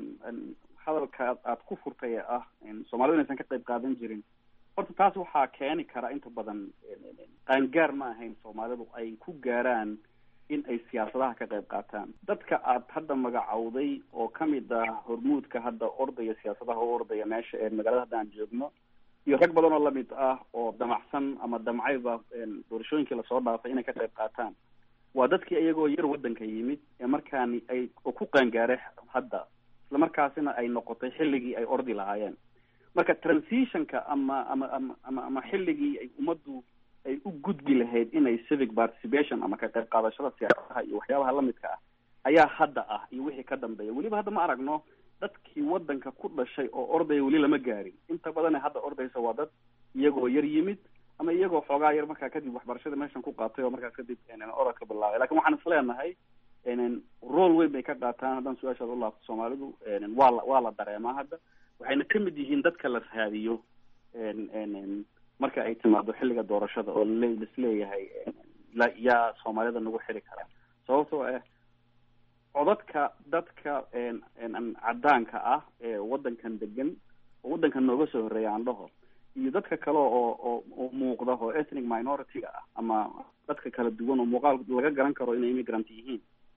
hadalka aad ku furtay ee ah soomaalidu inaysan ka qayb qaadan jirin horta taas waxaa keeni kara inta badan qaangaar ma ahayn soomaalidu ay ku gaaraan in ay siyaasadaha ka qayb qaataan dadka aad hadda magacowday oo kamid ah hormuudka hadda ordaya siyaasadaha u ordaya meesha ee magaalada hadda aan joogno iyo rag badan oo lamid ah oo damacsan ama damcayba doorashooyinkii lasoo dhaafay inay ka qayb qaataan waa dadkii iyagoo yar waddanka yimid ee markaani ay oo ku qaangaaray hadda isla markaasina ay noqotay xilligii ay ordi lahaayeen marka transitionka ama ama ama ama ama xilligii ay ummaddu ay u gudbi lahayd inay civic participation ama ka qayb qaadashada siyaasadaha iyo waxyaabaha lamidka ah ayaa hadda ah iyo wixii ka dambeeya weliba hadda ma aragno dadkii waddanka ku dhashay oo ordaya weli lama gaarin inta badan hadda ordaysa waa dad iyagoo yar yimid ama iyagoo xoogaa yar markaa kadib waxbarashada meeshan ku qaatay oo markaas kadib orodka bilaabay lakin waxaan is leenahay role weyn bay ka qaataan haddaan su-aashaada u laabto soomaalidu waa la waa la dareemaa hadda waxayna kamid yihiin dadka la raadiyo marka ay timaado xilliga doorashada oo lisleeyahay yaa soomaalida nagu xiri karaa sababtoo ah codadka dadka cadaanka ah ee wadankan degan oo wadankan nooga soo horeeya aan dhaho iyo dadka kale oo oo oo muuqda oo ethnic minority-ga ah ama dadka kala duwan oo muuqaal laga garan karo inay immigrant yihiin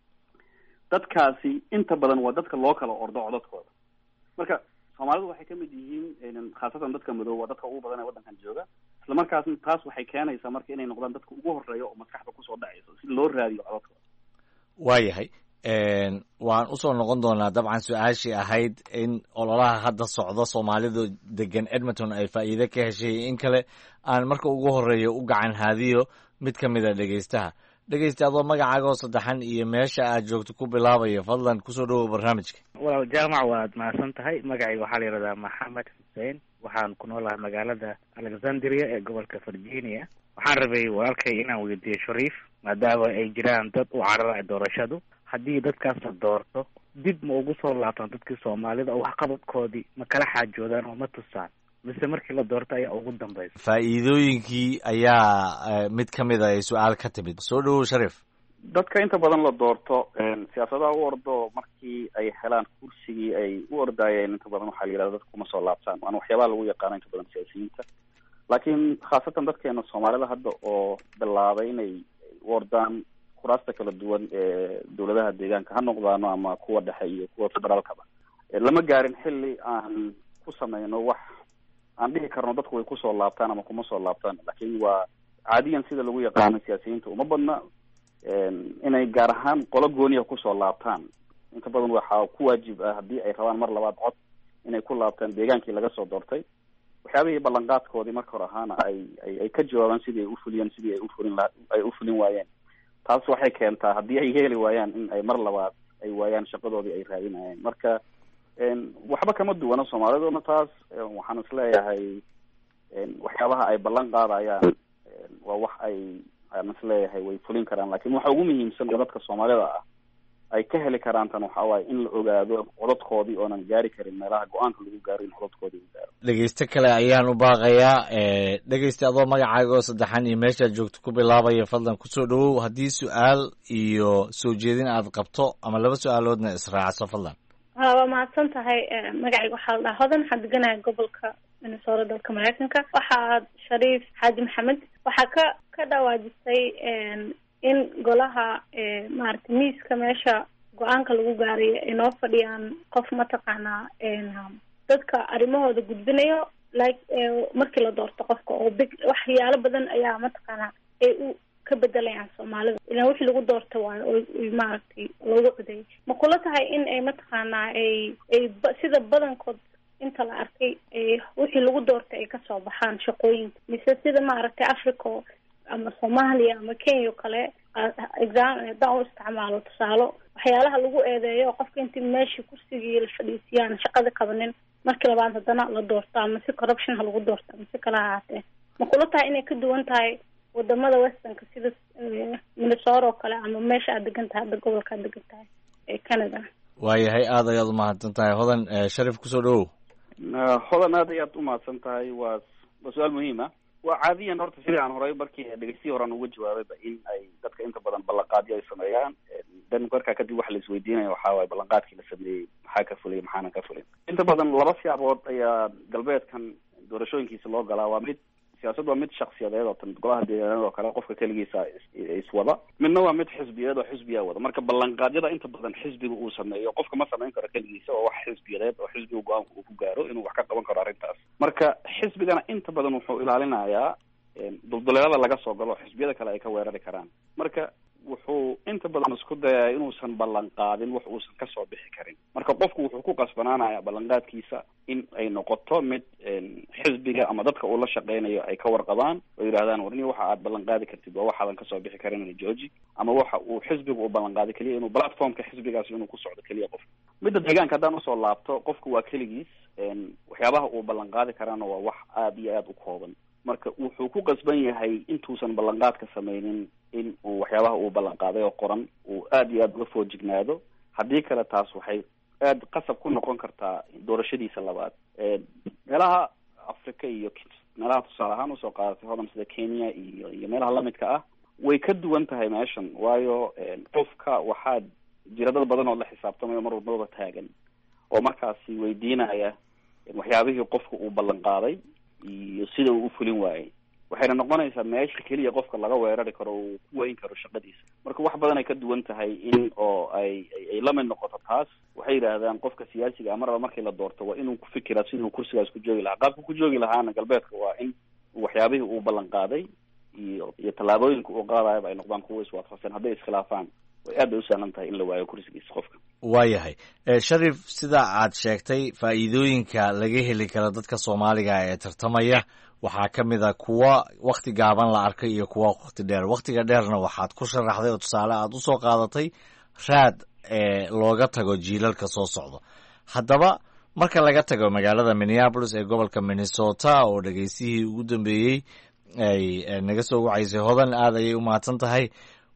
dadkaasi inta badan waa dadka loo kala ordo codadkooda marka soomaalidu waxay kamid yihiin khaasatan dadka madow waa dadka ugu badan ee wadankan jooga isla markaasna taas waxay keenaysaa marka inay noqdaan dadka ugu horeeya oo maskaxda kusoo dhacayso si loo raadiyo codadkooda waayahay waan usoo noqon doonaa dabcan su-aashii ahayd in ololaha hadda socdo soomaalidu degan edmonton ay faa'iide ka heshay in kale aan marka ugu horeeya u gacan haadiyo mid ka mid a dhegeystaha dhegeysta adoo magacaaga oo saddexan iyo meesha aad joogto ku bilaabaya fadlan kusoo dhawow barnaamijka walaal jaamac waad mahadsan tahay magacayga waxaa la yidhahdaa maxamed xuseen waxaan ku noolahay magaalada alexandria ee gobolka virginia waxaan rabay walaalkay inaan weydiiyo shariif maadaama ay jiraan dad u carara doorashadu haddii dadkaas la doorto dib ma ugu soo laabtaan dadkii soomaalida oo waxqabadkoodii ma kala xaajoodaan oo ma tusaan mise markii la doorto ayaa ugu dambaysa faa'iidooyinkii ayaa mid ka mid a ay su-aal ka timid soo dhawow shariif dadka inta badan la doorto siyaasadaha u ordo markii ay helaan kursigii ay u ordaayeen inta badan waxaa la yidhahda dadka kuma soo laabtaan waana waxyaabaha lagu yaqaano inta badan siyaasiyiinta laakiin khaasatan dadkeena soomaalida hadda oo bilaabay inay u ordaan kuraasta kala duwan ee dawladaha deegaanka ha noqdaano ama kuwa dhexe iyo kuwa federaalkaba lama gaarin xilli aan ku sameyno wax aan dhihi karno dadku way kusoo laabtaan ama kuma soo laabtaan laakiin waa caadiyan sida lagu yaqaano siyaasiyiinta uma badna inay gaar ahaan qolo gooniya kusoo laabtaan inta badan waxaa ku waajib ah haddii ay rabaan mar labaad cod inay ku laabtaan deegaankii laga soo doortay waxyaabihii ballanqaadkoodii marka hore ahaana ay ay ay ka jawaabaan sidii ay ufuliyeen sidii ay ufulin la ay ufulin waayeen taas waxay keentaa haddii ay yeeli waayaan in ay mar labaad ay waayaan shaqadoodii ay raadinayeen marka waxba kama duwana soomaaliduna taas waxaan isleeyahay waxyaabaha ay ballan qaadayaan waa wax ay aan isleeyahay way fulin karaan lakin waxa ugu muhiimsan oo dadka soomaalida ah ay ka heli karaan tan waxa waaye in la ogaado codadkoodii oonan gaari karin meelaha go-aanka lagu gaaro in codadkoodii u gaaro dhegeyste kale ayaan u baaqayaa dhegeysta adoo magacaaga oo saddexan iyo meeshaad joogto ku bilaabaya fadlan kusoo dhawow haddii su-aal iyo soo jeedin aad qabto ama laba su-aaloodna israacso fadlan ha waa mahadsan tahay magacayga waxaa la dhahaa hodan waxaan deganaya gobolka minnesota dalka mareykanka waxaa shariif xaaji maxamed waxaa ka ka dhawaajisay in golaha maaragtay miiska meesha go-aanka lagu gaarayo ay noo fadhiyaan qof mataqaanaa dadka arrimahooda gudbinayo like markii la doorto qofka oo big waxyaalo badan ayaa mataqaanaa ay u ka bedelayaan soomaalida ilaan wixii lagu doorta waayo oo maaragtay loogu codayay ma kula tahay in ay mataqaanaa ay ay sida badankood inta la arkay wixii lagu doortay ay kasoo baxaan shaqooyinka mise sida maaragtay africa ama soomaaliya ama kenya o kale exam haddaan u isticmaalo tusaalo waxyaalaha lagu eedeeyo qofka intii meeshii kursigii la fadhiisiyaan shaqada qabanin markii labaad haddana la doorto ama si corruption ha lagu doorto ama si kala ahaatee ma kula tahay inay ka duwan tahay wadamada westernka sida minnesota oo kale ama meesha aad degan tahay hadda gobolka aad degan tahay ee canada waayahay aad ayaad umahadsan tahay hodan sharif kusoo dhawow hodan aad ayaad umahadsan tahay waa waa su-aal muhiim ah waa caadiyan horta sidii aan horay markii dhegeystiyi horean uga jawaabayba in ay dadka inta badan ballanqaadyo ay sameeyaan dan markaa kadib waxa la isweydiinaya waxaa waaye ballanqaadkii la sameeyey maxaa ka fulay maxaana ka fulin inta badan laba siyaabood ayaa galbeedkan doorashooyinkiisa loo galaa waa mid siyaasad waa mid shaksiyadeed oo tan golaha deegaanada oo kale qofka keligiisa iswada midna waa mid xisbiyeed oo xisbiyaa wada marka ballanqaadyada inta badan xisbiga uu sameeyo qofka ma samayn karo keligiisa oo wax xisbiyadeed oo xisbiga go-aanka uu ku gaaro inuu wax ka qaban karo arrintaas marka xisbigana inta badan wuxuu ilaalinayaa dulduleelada laga soo galo xisbiyada kale ay ka weerari karaan marka wuxuu inta badan isku dayaa inuusan ballan qaadin wax uusan kasoo bixi karin marka qofku wuxuu ku qasbanaanaya ballanqaadkiisa in ay noqoto mid xisbiga ama dadka uu la shaqeynayo ay ka warqabaan oo yidhahdaan warni waxa aad ballan qaadi kartid waa waxaadan kasoo bixi karin georgi ama waxa uu xisbiga u ballan qaadi keliya inuu platformka xisbigaas inuu ku socdo keliya qofka midda deegaanka haddaan usoo laabto qofku waa keligiis waxyaabaha uu ballan qaadi karaana waa wax aada iyo aada u kooban marka wuxuu ku qasban yahay intuusan ballanqaadka sameynin in uu waxyaabaha uu ballan qaaday oo qoran uu aada iyo aada uga foojignaado haddii kale taas waxay aada qasab ku noqon kartaa doorashadiisa labaad meelaha africa iyo meelaha tusaale ahaan usoo qaadatay hodan sida kenya iyo iyo meelaha lamidka ah way ka duwan tahay meeshan, waayo qofka waxaa jira dad badan oo la xisaabtamayo mar walbaba taagan oo markaasi weydiinaya waxyaabihii qofka uu ballan qaaday iyo sida uu u fulin waayey. waxayna noqonaysaa meesha keliya qofka laga weerari karo oo uu ku weyn karo shaqadiisa. marka wax badan ay ka duwan tahay in oo ay ay la mid noqoto taas. waxay yidhaahdaan qofka siyaasiga ah marba markii la doorto waa inuu ku fikiraa siduu kursigaas ku joogi lahaa. qaabka ku joogi lahaana galbeedka waa in waxyaabihii uu ballan qaaday iyo iyo tallaabooyinka uu qaadayaba ay noqdaan kuwa iswaafaqsan. hadday iskhilaafaan way aad bay u sahlan tahay in la waayo kursigiisa qofka. waayahay sharif, sida aad sheegtay faa'iidooyinka laga heli karo dadka Soomaaliga ee tartamaya waxaa ka mid a kuwa wakti gaaban la arkay iyo kuwa wakti dheer. waktiga dheerna waxaad ku sharaxday oo tusaale aad u soo qaadatay raad ee looga tago jiilalka soo socda. haddaba marka laga tago magaalada Minneapolis ee gobolka Minnesota oo dhegaysihii ugu dambeeyey ay naga soo wacaysay hodan, aad ayay u mahadsan tahay,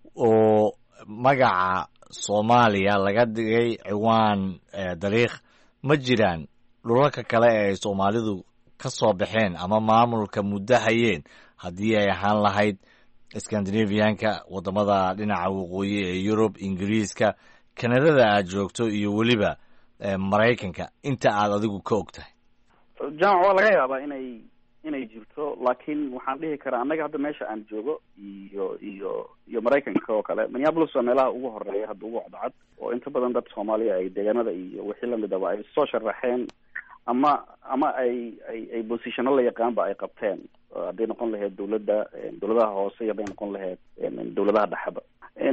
oo magaca Soomaaliya laga dhigay ciwaan dariiq. ma jiraan dhulalka kale ee ay Soomaalidu ka soo baxeen ama maamulka muddo hayeen, haddii ay ahaan lahayd Scandinavianka, wadamada dhinaca waqooyi ee Yurub, Ingiriiska, Kanadada aad joogto iyo weliba Maraykanka, inta aad adigu ka og tahay? jaamac waa laga yaabaa inay inay jirto, laakiin waxaan dhihi karaa annaga hadda meesha aan joogo iyo iyo iyo Maraykanka oo kale, Minneapolis waa meelaha ugu horeeya hadda ugu codcad oo inta badan dad Soomaaliya ay deegaanada iyo wixii lamidaba ay soo sharaxeen ama ama ay ay ay positiono la yaqaanba ay qabteen, hadday noqon lahayd dawladda dawladaha hoose iyo hadday noqon lahayd dawladaha dhexeba.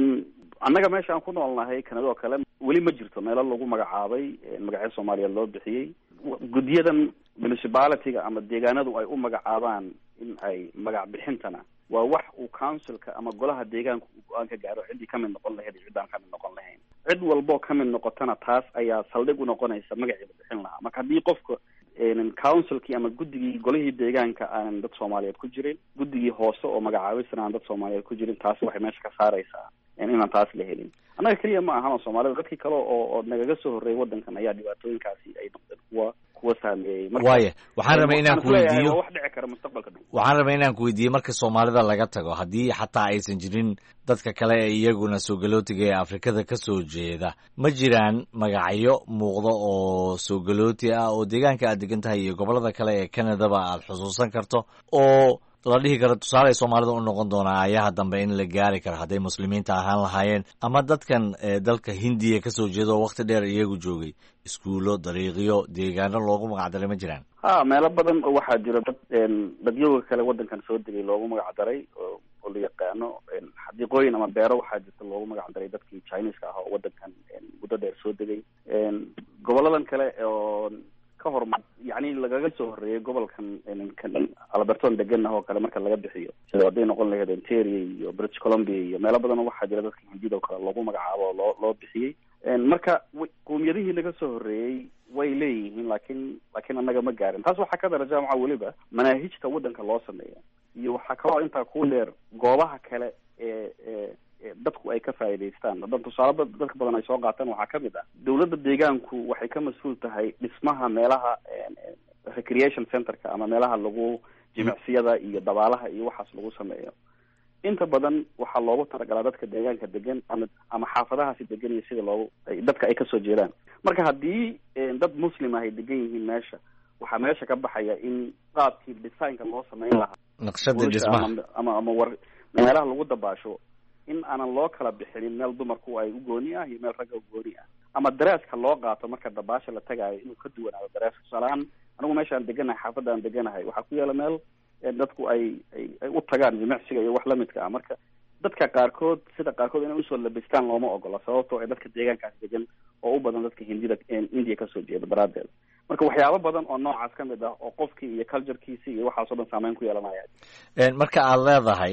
annaga meesha aan ku noolnahay Kanada oo kale weli ma jirto meelo lagu magacaabay magacyo Soomaaliya loo bixiyey. guddiyadan municipality-ga ama deegaanadu ay u magacaabaan in ay magac bixintana waa wax uu councilka ama golaha deegaanka uu go-aan ka gaaro ciddii ka mid noqon lahayd iyo ciddaan ka mid noqon lahayn. cid walboo ka mid noqotana taas ayaa saldhig u noqonaysa magacii la bixin lahaa. marka haddii qofka councilkii ama guddigii golihii deegaanka aanan dad Soomaaliyeed ku jirin, guddigii hoose oo magacaabisan aan dad Soomaaliyeed ku jirin, taas waxay meesha ka saaraysaa inaan taas la helin. annaga keliya ma ahan oo Soomaalida, dadkii kale oo oo nagaga soo horreeyay waddankan ayaa dhibaatooyinkaasi ay noqdeen kuwa kuwa saameeyey. waaya waxaan rabay inaan ku weydiiyo wax dhici kara mustaqbalka dhow. waxaan rabay inaan ku weydiiyo marka Soomaalida laga tago, haddii xataa aysan jirin dadka kale ee iyaguna soo galootiga ee Afrikada ka soo jeeda, ma jiraan magacyo muuqda oo soo galooti ah oo deegaanka aad degan tahay iyo gobolada kale ee Canadaba aad xusuusan karto oo la dhihi karo tusaale ay Soomaalida u noqon doonaa ayaha dambe in la gaari karo hadday muslimiinta ahaan lahaayeen ama dadkan dalka Hindiya ka soo jeeda oo waqti dheer iyagu joogay, iskuulo, dariiqyo, deegaano loogu magacdaray ma jiraan? ha meelo badan oo waxaa jira dad dadyoga kale waddankan soo degay loogu magacdaray oo oo la yaqaano xadiiqooyin ama beero waxaa jirta loogu magacdaray dadkii Chinese-ka ah oo waddankan muddo dheer soo degay. goboladan kale oo ka hormar yani lagaga soo horreeyay gobolkan Alberton deganah oo kale marka laga bixiyo, sida hadday noqon lahayd Ontario iyo British Columbia iyo meelo badan waxaa jira dadka Hindida oo kale loogu magacaabo loo loo bixiyey. marka qowmiyadihii laga soo horreeyey way leeyihiin, laakiin laakiin annaga ma gaarin. taas waxaa ka dara jaamaca weliba manaahijta waddanka loo sameeya iyo waxaa kaloo intaa ku dheer goobaha kale ee ee dadku ay ka faa'iidaystaan. haddana tusaale dadka badan ay soo qaataan waxaa ka mid ah dawladda deegaanku waxay ka mas-uul tahay dhismaha meelaha recreation centerka ama meelaha lagu jimicsiyada iyo dabaalaha iyo waxaas lagu sameeyo. inta badan waxaa loogu talagalaa dadka deegaanka degan ama ama xaafadahaasi degan iyo sida loogu dadka ay kasoo jeedaan. marka haddii dad muslim ah ay degan yihiin meesha, waxaa meesha ka baxaya in qaabkii designka loo sameyn lahaa naqshada dhismaha ama ama war meelaha lagu dabaasho in aanan loo kala bixinin meel dumarku ay u gooni ah iyo meel ragga u gooni ah, ama daraaska loo qaato marka dabaasha la tagaayo inuu ka duwanaado daraaska. tusaalehaan anigu meesha aan deganahay, xaafadda aan deganahay, waxaa ku yaala meel dadku ay ay ay u tagaan jimicsiga iyo wax lamidka ah. marka dadka qaarkood sida qaarkood inay usoo labistaan looma ogola, sababtoo ay dadka deegaankaas degan oo u badan dadka hindida India kasoo jeeda daraadeed. marka waxyaabo badan oo noocaas ka mid ah oo qofkii iyo culturekiisi iyo waxaasoo dhan saameyn ku yeelanaya. marka aad leedahay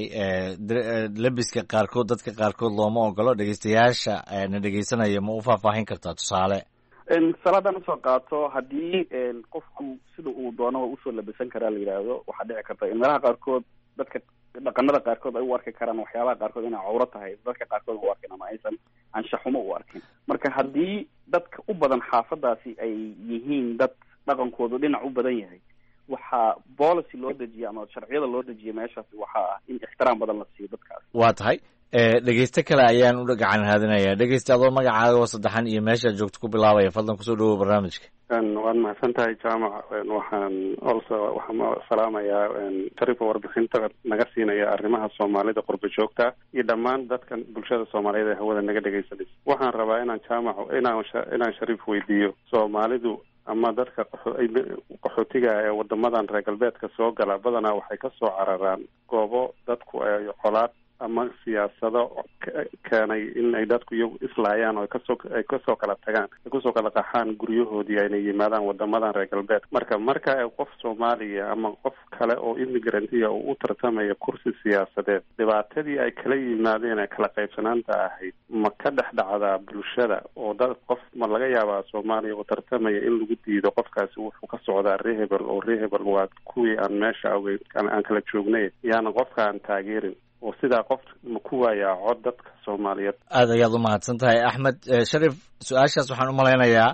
labiska qaarkood dadka qaarkood looma ogolo, dhegeystayaasha na dhegeysanaya ma u faahfaahin kartaa tusaale? salaadaan usoo qaato, haddii qofku sida uu doono usoo labisan karaa la yidhaahdo, waxaa dhici karta in meelaha qaarkood dadka dhaqanada qaarkood ay u arki karaan waxyaabaha qaarkood inay cawro tahay, dadka qaarkood u arkin ama aysan anshaxumo u arkin. marka haddii dadka u badan xaafadaasi ay yihiin dad dhaqankoodu dhinac u badan yahay, waxaa policy loo dejiya ama sharciyada loo dejiya meeshaasi waxaa ah in ixtiraam badan la siiyo dadkaas. waa tahay dhegeyste kale ayaan u gacan haadinayaa. dhegeyste adoo magacaaga oo saddexan iyo meeshaad joogto ku bilaabaya, fadlan kusoo dhawow barnaamijka. waad mahadsan tahay jaamac. waxaan also waxaan salaamayaa sharif oo warbixinta naga siinaya arrimaha soomaalida qurba joogta iyo dhammaan dadkan bulshada soomaaliyeed ee hawada naga dhegaysanaysa. waxaan rabaa inaan jaamac inaan inaan shariif weydiiyo, soomaalidu ama dadka qaxootiga ee wadamadan reer galbeedka soo gala badanaa waxay ka soo cararaan goobo dadku ay colaad ama siyaasado keenay in ay dadku iyagu islaayaan oo kasoo ay kasoo kala tagaan, ay kusoo kala qaxaan guryahoodii ayna yimaadaan wadamadan reer galbeed. marka marka qof soomaaliya ama qof kale oo immigrantiya uu u tartamaya kursi siyaasadeed, dhibaatadii ay kala yimaadeen ee kala qaybsanaanta ahayd ma ka dhex dhacdaa bulshada oo dad qof ma laga yaabaa soomaaliya oo tartamaya in lagu diido qofkaasi wuxuu ka socdaa ree hebel oo ree hebel waa kuwii aan meesha ogeyn aan kala joognay yaana qofka aan taageerin oo sidaa qof ma ku waayaa cod dadka soomaaliyeed. aad ayaad u mahadsan tahay axmed. sharif, su-aashaas waxaan u malaynayaa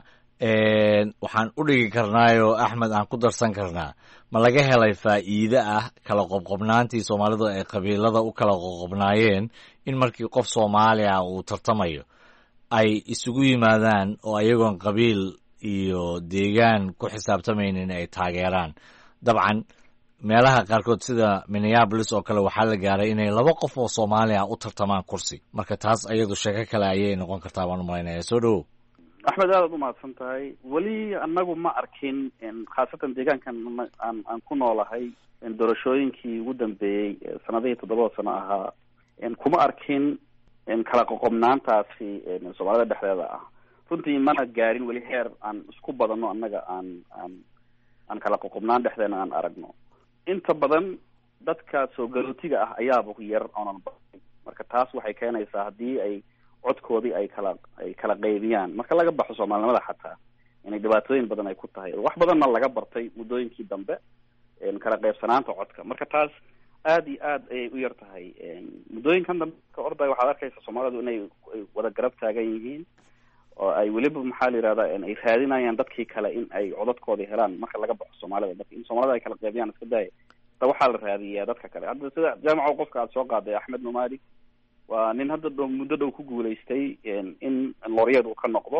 waxaan u dhigi karnaayoo axmed aan ku darsan karnaa, ma laga helay faa'iide ah kala qobqobnaantii soomaalidu ay qabiilada u kala qoqobnaayeen in markii qof soomaali ah uu tartamayo ay isugu yimaadaan oo ayagoon qabiil iyo deegaan ku xisaabtamaynin ay taageeraan? dabcan meelaha qaarkood sida Minneapolis oo kale waxaa la gaaray inay laba qof oo Soomaali ah u tartamaan kursi. marka taas ayadu sheeko kale ayay noqon kartaa baan u malaynayaa. soo dhawow axmed, aadaad umahadsan tahay. weli anagu ma arkin khaasatan deegaankan aan aan ku noolahay doorashooyinkii ugu dambeeyey sanadihii toddobada sano ahaa kuma arkin kala qoqobnaantaasi soomaalida dhexdeeda ah. runtii mana gaarin weli heer aan isku badano annaga aan aan aan kala qoqobnaan dhexdeena aan aragno. inta badan dadka soo galootiga ah ayaaba yar oonan barin. marka taas waxay keenaysaa haddii ay codkoodii ay kala ay kala qaybiyaan marka laga baxo soomaalinimada xataa inay dhibaatooyin badan ay ku tahay. wax badanna laga bartay muddooyinkii dambe kala qaybsanaanta codka. marka taas aad iyo aad ayay u yar tahay. muddooyinkan dambe ka orday waxaad arkaysa soomaalidu inay wada garab taagan yihiin oo ay weliba maxaa la yihahdaa ay raadinayaan dadkii kale in ay codadkoodii helaan marka laga baxo soomaalida. marka in soomaalida ay kala qaybiyaan iska daaya, ta waxaa la raadiyaa dadka kale. hadda sida jaamaco qofka aad soo qaaday axmed numaali waa nin hadda dhow muddo dhow ku guulaystay in loryeed uu ka noqdo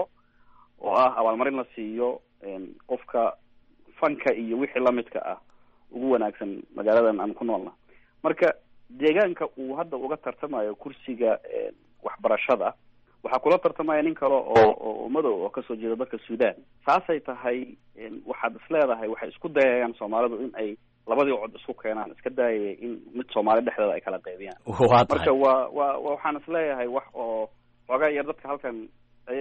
oo ah abaalmarin la siiyo qofka fanka iyo wixii lamidka ah ugu wanaagsan magaaladan aan ku noolna. marka deegaanka uu hadda uga tartamayo kursiga waxbarashada waxaa kula tartamaya nin kale oo oo madow oo kasoo jeeda dalka Suudaan. saasay tahay waxaad isleedahay waxay isku dayayaan Soomaalidu in ay labadii cod isku keenaan, iska daayay in mid Soomaali dhexdeeda ay kala qaybiyaan. marka waa waa waxaan isleeyahay wax oo xogaa yar dadka halkan ay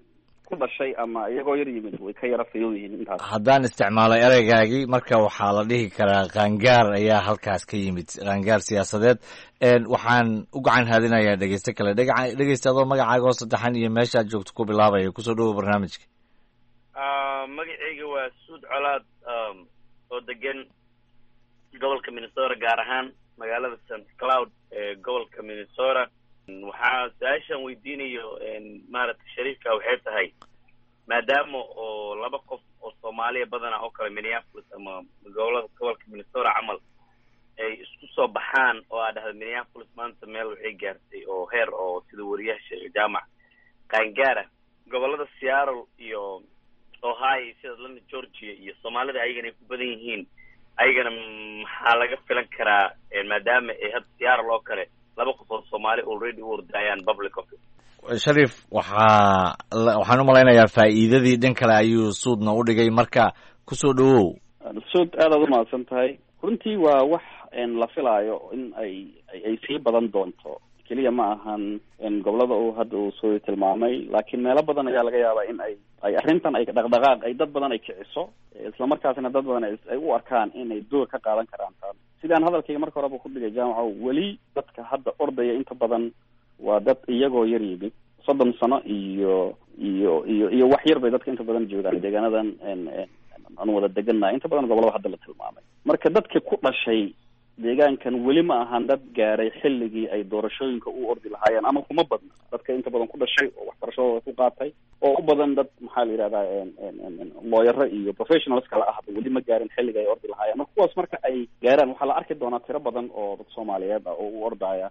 ku dhashay ama iyagoo yar yimid way ka yara fiyo yihiin intaas. haddaan isticmaalay ereygaagii marka waxaa la dhihi karaa qaangaar ayaa halkaas ka yimid, qaangaar siyaasadeed. waxaan u gacan haadinayaa dhegeyste kale. dhegeyste adoo magacaaga oo saddexan iyo meeshaad joogto ku bilaabaya, kusoo dhawow barnaamijka. magacayga waa Suud Colaad oo degan gobolka Minnesota, gaar ahaan magaalada Saint Cloud ee gobolka Minnesota. waxaa su-aashaan weydiinayo maaragtay shariifka waxay tahay, maadaama oo laba qof oo Soomaaliya badana oo kale Minneapolis ama gobolada gobolka Minnesota camal ay isku soo baxaan oo aad dhahdo Minneapolis maanta meel waxay gaartay oo heer oo sida wariyaasha jaamac qaangaara, gobolada Seattle iyo Ohio sida Atlanta, Georgia iyo Soomaalida ayagana ay ku badan yihiin, ayagana maxaa laga filan karaa maadaama ay hadda Seattle oo kale laba qof oo Soomaali already u ordayaan public office? Sharif, waxaa waxaan u malaynayaa faa'iidadii dhan kale ayuu Suudna u dhigay, marka kusoo dhawow. Suud aad aad u mahadsan tahay. runtii waa wax la filaayo in ay ay sii badan doonto, keliya ma ahan gobolada uu hadda uu soo tilmaamay, laakiin meelo badan ayaa laga yaabaa in ay ay arrintan ay dhaqdhaqaaq ay dad badan ay kiciso, isla markaasina dad badan ay u arkaan inay door ka qaadan karaan taan. sidaan hadalkayga marka horeba ku dhigay jaamaco, weli dadka hadda ordaya inta badan waa dad iyagoo yar yimid soddon sano iyo iyo iyo iyo wax yar bay dadka inta badan joogaan deegaanadan aan wada degannahay, inta badan gobolada hadda la tilmaamay. marka dadka ku dhashay deegaankan weli ma ahan dad gaaray xilligii ay doorashooyinka u ordi lahaayeen, ama kuma badna dadka inta badan ku dhashay oo waxbarashadooda ku qaatay, oo u badan dad maxaa la yidhahdaa looyaro iyo professionals kala ah, weli ma gaarin xilliga ay ordi lahaayeen. marka kuwaas marka ay gaaraan waxaa la arki doonaa tiro badan oo dad Soomaaliyeed ah oo u ordaya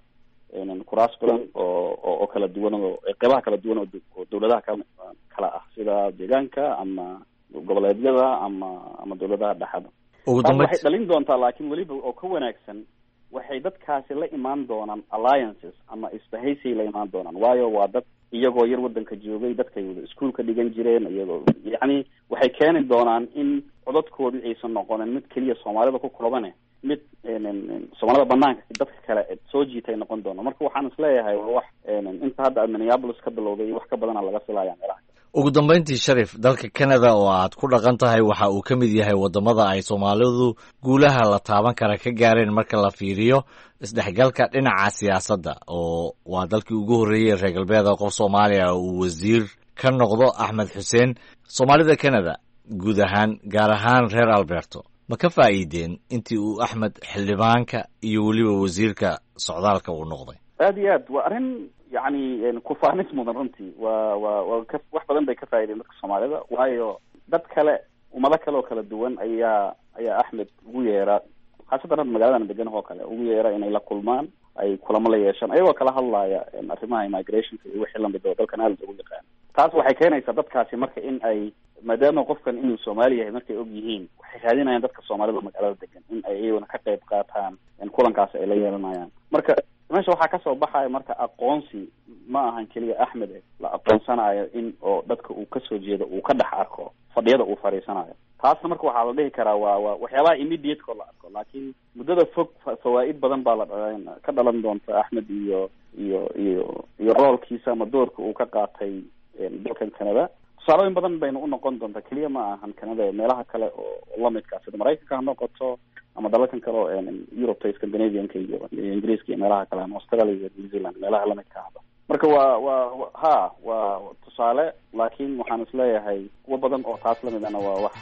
kuraas badan oo oo kala duwan oo qeybaha kala duwan oo dawladaha kala kala ah sida deegaanka ama goboleedyada ama ama dawladaha dhexda ugu dambeyn waxay dhalin doontaa laakiin weliba oo ka wanaagsan waxay dadkaasi la imaan doonaan alliances ama isbahaysi la imaan doonaan waayo waa dad iyagoo yar wadanka joogay dadkay wada iskuulka dhigan jireen iyagoo yacni waxay keeni doonaan in codadkoodii aysan noqonin mid keliya soomaalida ku koobane mid soomaalida banaanka dadka kale soo jiitay noqon doono marka waxaan isleeyahay waa wax inta hadda Minneapolis ka bilowday wax ka badana laga filayaa meelaha ugu dambeyntii Sharif dalka Canada oo aad ku dhaqan tahay waxa uu ka mid yahay wadamada ay Soomaalidu guulaha la taaban kara ka gaareen marka la fiiriyo isdhexgalka dhinaca siyaasadda oo waa dalkii ugu horeeyay reer galbeedka qof Soomaaliya uu wasiir ka noqdo Axmed Xuseen Soomaalida Canada guud ahaan gaar ahaan reer Alberto ma ka faa'iideen intii uu Axmed xildhibaanka iyo waliba wasiirka socdaalka uu noqday aad iyo aad waa arrin يعني كفانس mudan runtii waa waa waa wax badan bay ka faa'iideen dadka Soomaalida waayo dad kale umada kale oo kala duwan ayaa ayaa Axmed ugu yeera xasadan magaalada degan oo kale ugu yeera inay la kulmaan ay kulamo la yeeshaan ayagoo kala hadlaya arrimaha immigration iyo wixii la mid ah dalkan aad ugu yaqaan taas waxay keenaysaa dadkaasi marka in ay maadaama qofkan inuu Soomaali yahay markay og yihiin waxay raadinayaan dadka Soomaalida magaalada degan in ay iyaguna ka qayb qaataan in kulankaas ay la yeelanayaan marka meesha waxaa kasoo baxaya marka aqoonsi ma ahan keliya Axmed la aqoonsanayo in oo dadka uu kasoo jeedo uu ka dhex arko fadhiyada uu fariisanayo taasna marka waxaa la dhihi karaa waa waa waxyaabaha immediate ko la arko laakiin muddada fog fawaa'id badan baa la ka dhalan doonta Axmed iyo iyo iyo iyo roolkiisa ama doorka uu ka qaatay dalkan Canada tusaalooyin badan bayna u noqon doonta keliya ma ahan Canada meelaha kale oo la midka sida Mareykanka ha noqoto ama dalalkan kale oo Europe iyo Scandinavian iyo Ingiriiska iyo meelaha kale Australia iyo New Zealand meelaha la midka ah marka waa waa ha waa tusaale laakiin waxaan isleeyahay kuwa badan oo taas la mid ah waa wax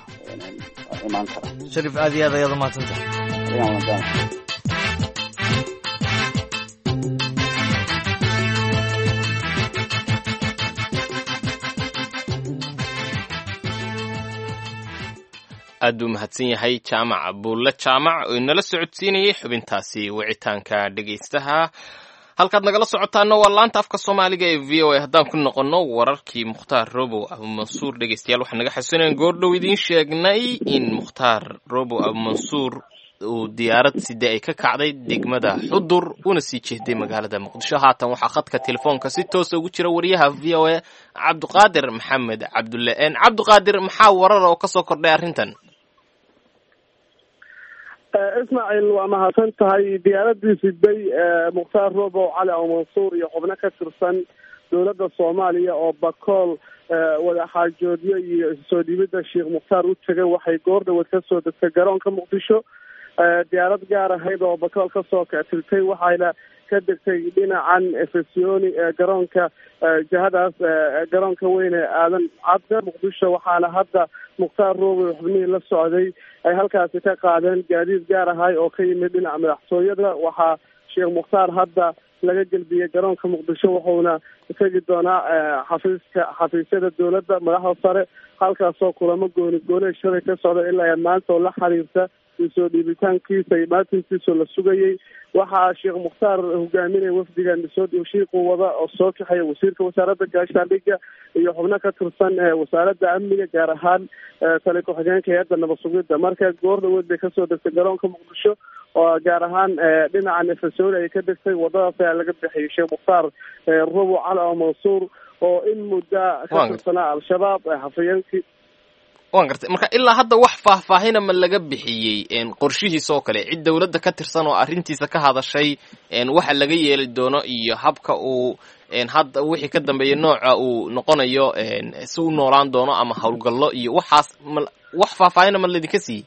imaan kara Sharif aad iyo aad ayaad u mahadsantahay aad u mahadsan yahay jaamac buulle jaamac oo inala socodsiinayay xubintaasi wicitaanka dhegaystaha halkaad nagala socotaana waa laanta afka Soomaaliga ee V O A haddaan ku noqono wararkii Mukhtaar Robow Abu Mansuur dhegaystayaal waxaan naga xasuusinayaan goordhow idiin sheegnay in Mukhtaar Robow Abu Mansuur uu diyaarad sidee ay ka kacday degmada Xudur una sii jeeday magaalada Muqdisho haatan waxaa khadka telefoonka si toos ah ugu jira wariyaha V O A Cabduqaadir Maxamed Cabdulle en Cabduqaadir maxaa warar oo ka soo kordhay arrintan ismaaciil waa mahadsan tahay diyaaradii siday Mukhtaar Robow Cali Abu Mansuur iyo xubno ka tirsan dowladda Soomaaliya oo bakool wada xaajoodiyo iyo soo dhibida Sheekh Mukhtaar u tagay waxay goor dhawaad ka soo degtay garoonka Muqdisho diyaarad gaar ahayd oo bakool ka soo kactiltay waxayna ka degtay dhinacan Efesioni ee garoonka jihadaas garoonka weyn ee aadan cabda Muqdisho waxaana hadda Mukhtaar Robow xubnihii la socday ay halkaasi ka qaadeen gaadiid gaar ahay oo ka yimid dhinaca madaxtooyada waxaa Sheekh Mukhtaar hadda laga gelbiyey garoonka Muqdisho wuxuuna tegi doonaa xafiiska xafiisyada dowladda madaxda sare halkaasoo kulamo gooni gooni shalay ka socda ilaa maanta oo la xiriirta soo dhiibitaankiisa iyo maatinkiisa la sugayay waxaa Sheekh Mukhtaar hogaaminaya wafdigan soo dhiibshiiqu wada oo soo kaxaya wasiirka wasaaradda gaashaandhigga iyo xubno ka tirsan wasaaradda amniga gaar ahaan tali ku-xigeenka hay'adda nabad sugidda marka goor dhaweed bay kasoo degtay garoonka Muqdisho oo gaar ahaan dhinaca Efesioni ay ka degtay wadadaas ayaa laga bixiyay Sheekh Mukhtaar Robow Cali Abu Mansuur oo in muddo ka tirsanaa al-shabaab hafayeenkii waan gartay marka ilaa hadda wax faahfaahina ma laga bixiyey qorshihiisa oo kale cid dawladda ka tirsan oo arrintiisa ka hadashay waxa laga yeeli doono iyo habka uu hadda wixii ka dambeeyay nooca uu noqonayo si uu noolaan doono ama howlgallo iyo waxaas wax faahfaahina ma ladinka siiyey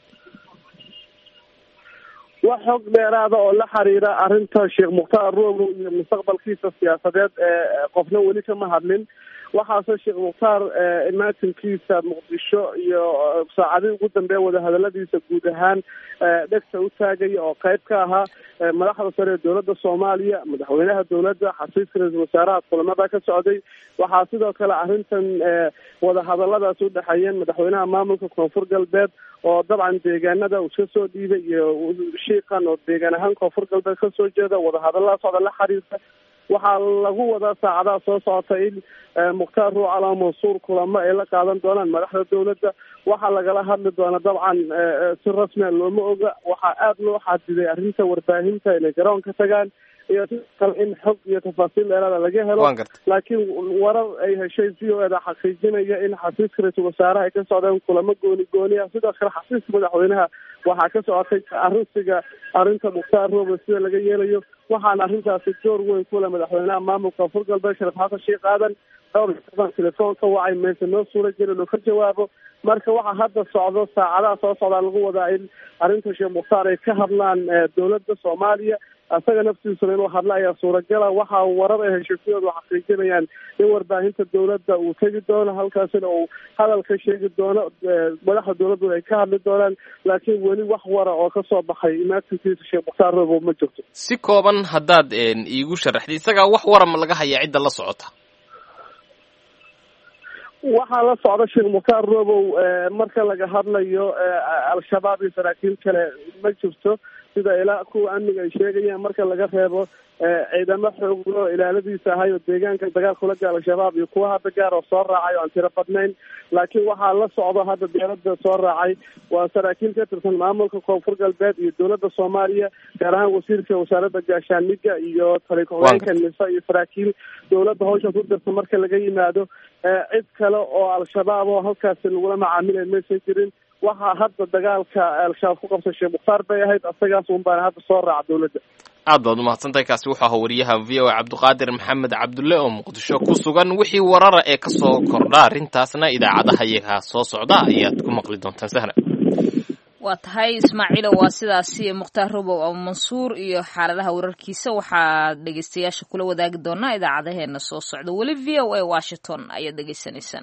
wax xog dheeraada oo la xiriira arrinta Sheekh Mukhtaar Robow iyo mustaqbalkiisa siyaasadeed ee qofna weli kama hadlin waxaase Sheekh Mukhtaar imaatinkiisa Muqdisho iyo saacadii ugu dambeeyay wada hadaladiisa guud ahaan dhegta u taagaya oo qayb ka ahaa madaxda sare ee dowladda Soomaaliya madaxweynaha dowladda xafiiska ra'iisul wasaaraha kulamada ka socday waxaa sidoo kale arrintan wada hadaladaas u dhaxayeen madaxweynaha maamulka Koonfur Galbeed oo dabcan deegaanada uu ka soo dhiibay iyo shiiqan oo deegaan ahaan koonfur galbeed ka soo jeeda wadahadallada socda la xiriirta waxaa lagu wadaa saacadaha soo socota in mukhtaar ruuc cali mansuur kulamo ay la qaadan doonaan madaxda dawladda waxaa lagala hadli doona dabcan si rasmia looma oga waxaa aada loo xadiday arrinta warbaahinta inay garoonka tagaan iyo kale in xog iyo tafaasiil dheeraada laga helo laakiin warar ay heshay v o eda xaqiijinaya in xafiiska ra-iisul wasaaraha ay ka socdeen kulamo gooni gooni ah sidoo kale xafiiska madaxweynaha waxaa ka socotay arrinsiga arrinta mukhtaar roobe sida laga yeelayo waxaana arrintaasi door weyn kule madaxweynaha maamulka koonfur galbeed sharif xasan sheekh aadan dhowr telefoonka wacay mayse noo suura geli inuu ka jawaabo marka waxaa hadda socdo saacadaha soo socdaa lagu wadaa in arrinta sheekh mukhtaar ay ka hadlaan dawladda soomaaliya asaga naftiisuna inuu hadla ayaa suuragala waxaa warar ay heshiisyadu xaqiijinayaan in warbaahinta dawladda uu tegi doono halkaasina uu hadal ka sheegi doono madaxda dawladdu ay ka hadli doonaan laakiin weli wax wara oo kasoo baxay imaatinkiisa sheekh mukhtaar roobo ma jirto si kooban haddaad iigu sharaxday isagaa wax wara ma laga hayaa cidda la socota waxaa la socda sheekh mukhtaar roobow marka laga hadlayo al-shabaab iyo saraakiil kale ma jirto sida ilaa kuwa amniga ay sheegayaan marka laga reebo ciidamo xooglo ilaaladiisa ahay oo deegaanka dagaal kula gaala al-shabaab iyo kuwa hadda gaar oo soo raacay oo aan tiro badnayn laakiin waxaa la socdo hadda dawladda soo raacay waa saraakiil ka tirsan maamulka koonfur galbeed iyo dawladda soomaaliya gaar ahaan wasiirka wasaaradda gaashaaniga iyo taliku-xigeenka nisa iyo saraakiil dawladda hawsha ku dirta marka laga yimaado cid kale oo al-shabaab oo halkaasi lagula macaamilay maysan jirin waxaa hadda dagaalka al-shabaab ku qabsay sheekh mukhtaar bay ahayd asagaas un baana hadda soo raaca dawladda aad baad umahadsantahay kaasi wuxuu ahaa wariyaha v o a cabdiqaadir maxamed cabdulle oo muqdisho ku sugan wixii warara ee kasoo kordha arrintaasna idaacadaha iyaga soo socda ayaad ku maqli doontaan sahla waa tahay ismaaciilo waa sidaasi mukhtaar robow abu mansuur iyo xaaladaha wararkiisa waxaa dhegeystayaasha kula wadaagi doonaa idaacadaheena soo socda weli v o a washington ayaad dhegeysanaysaan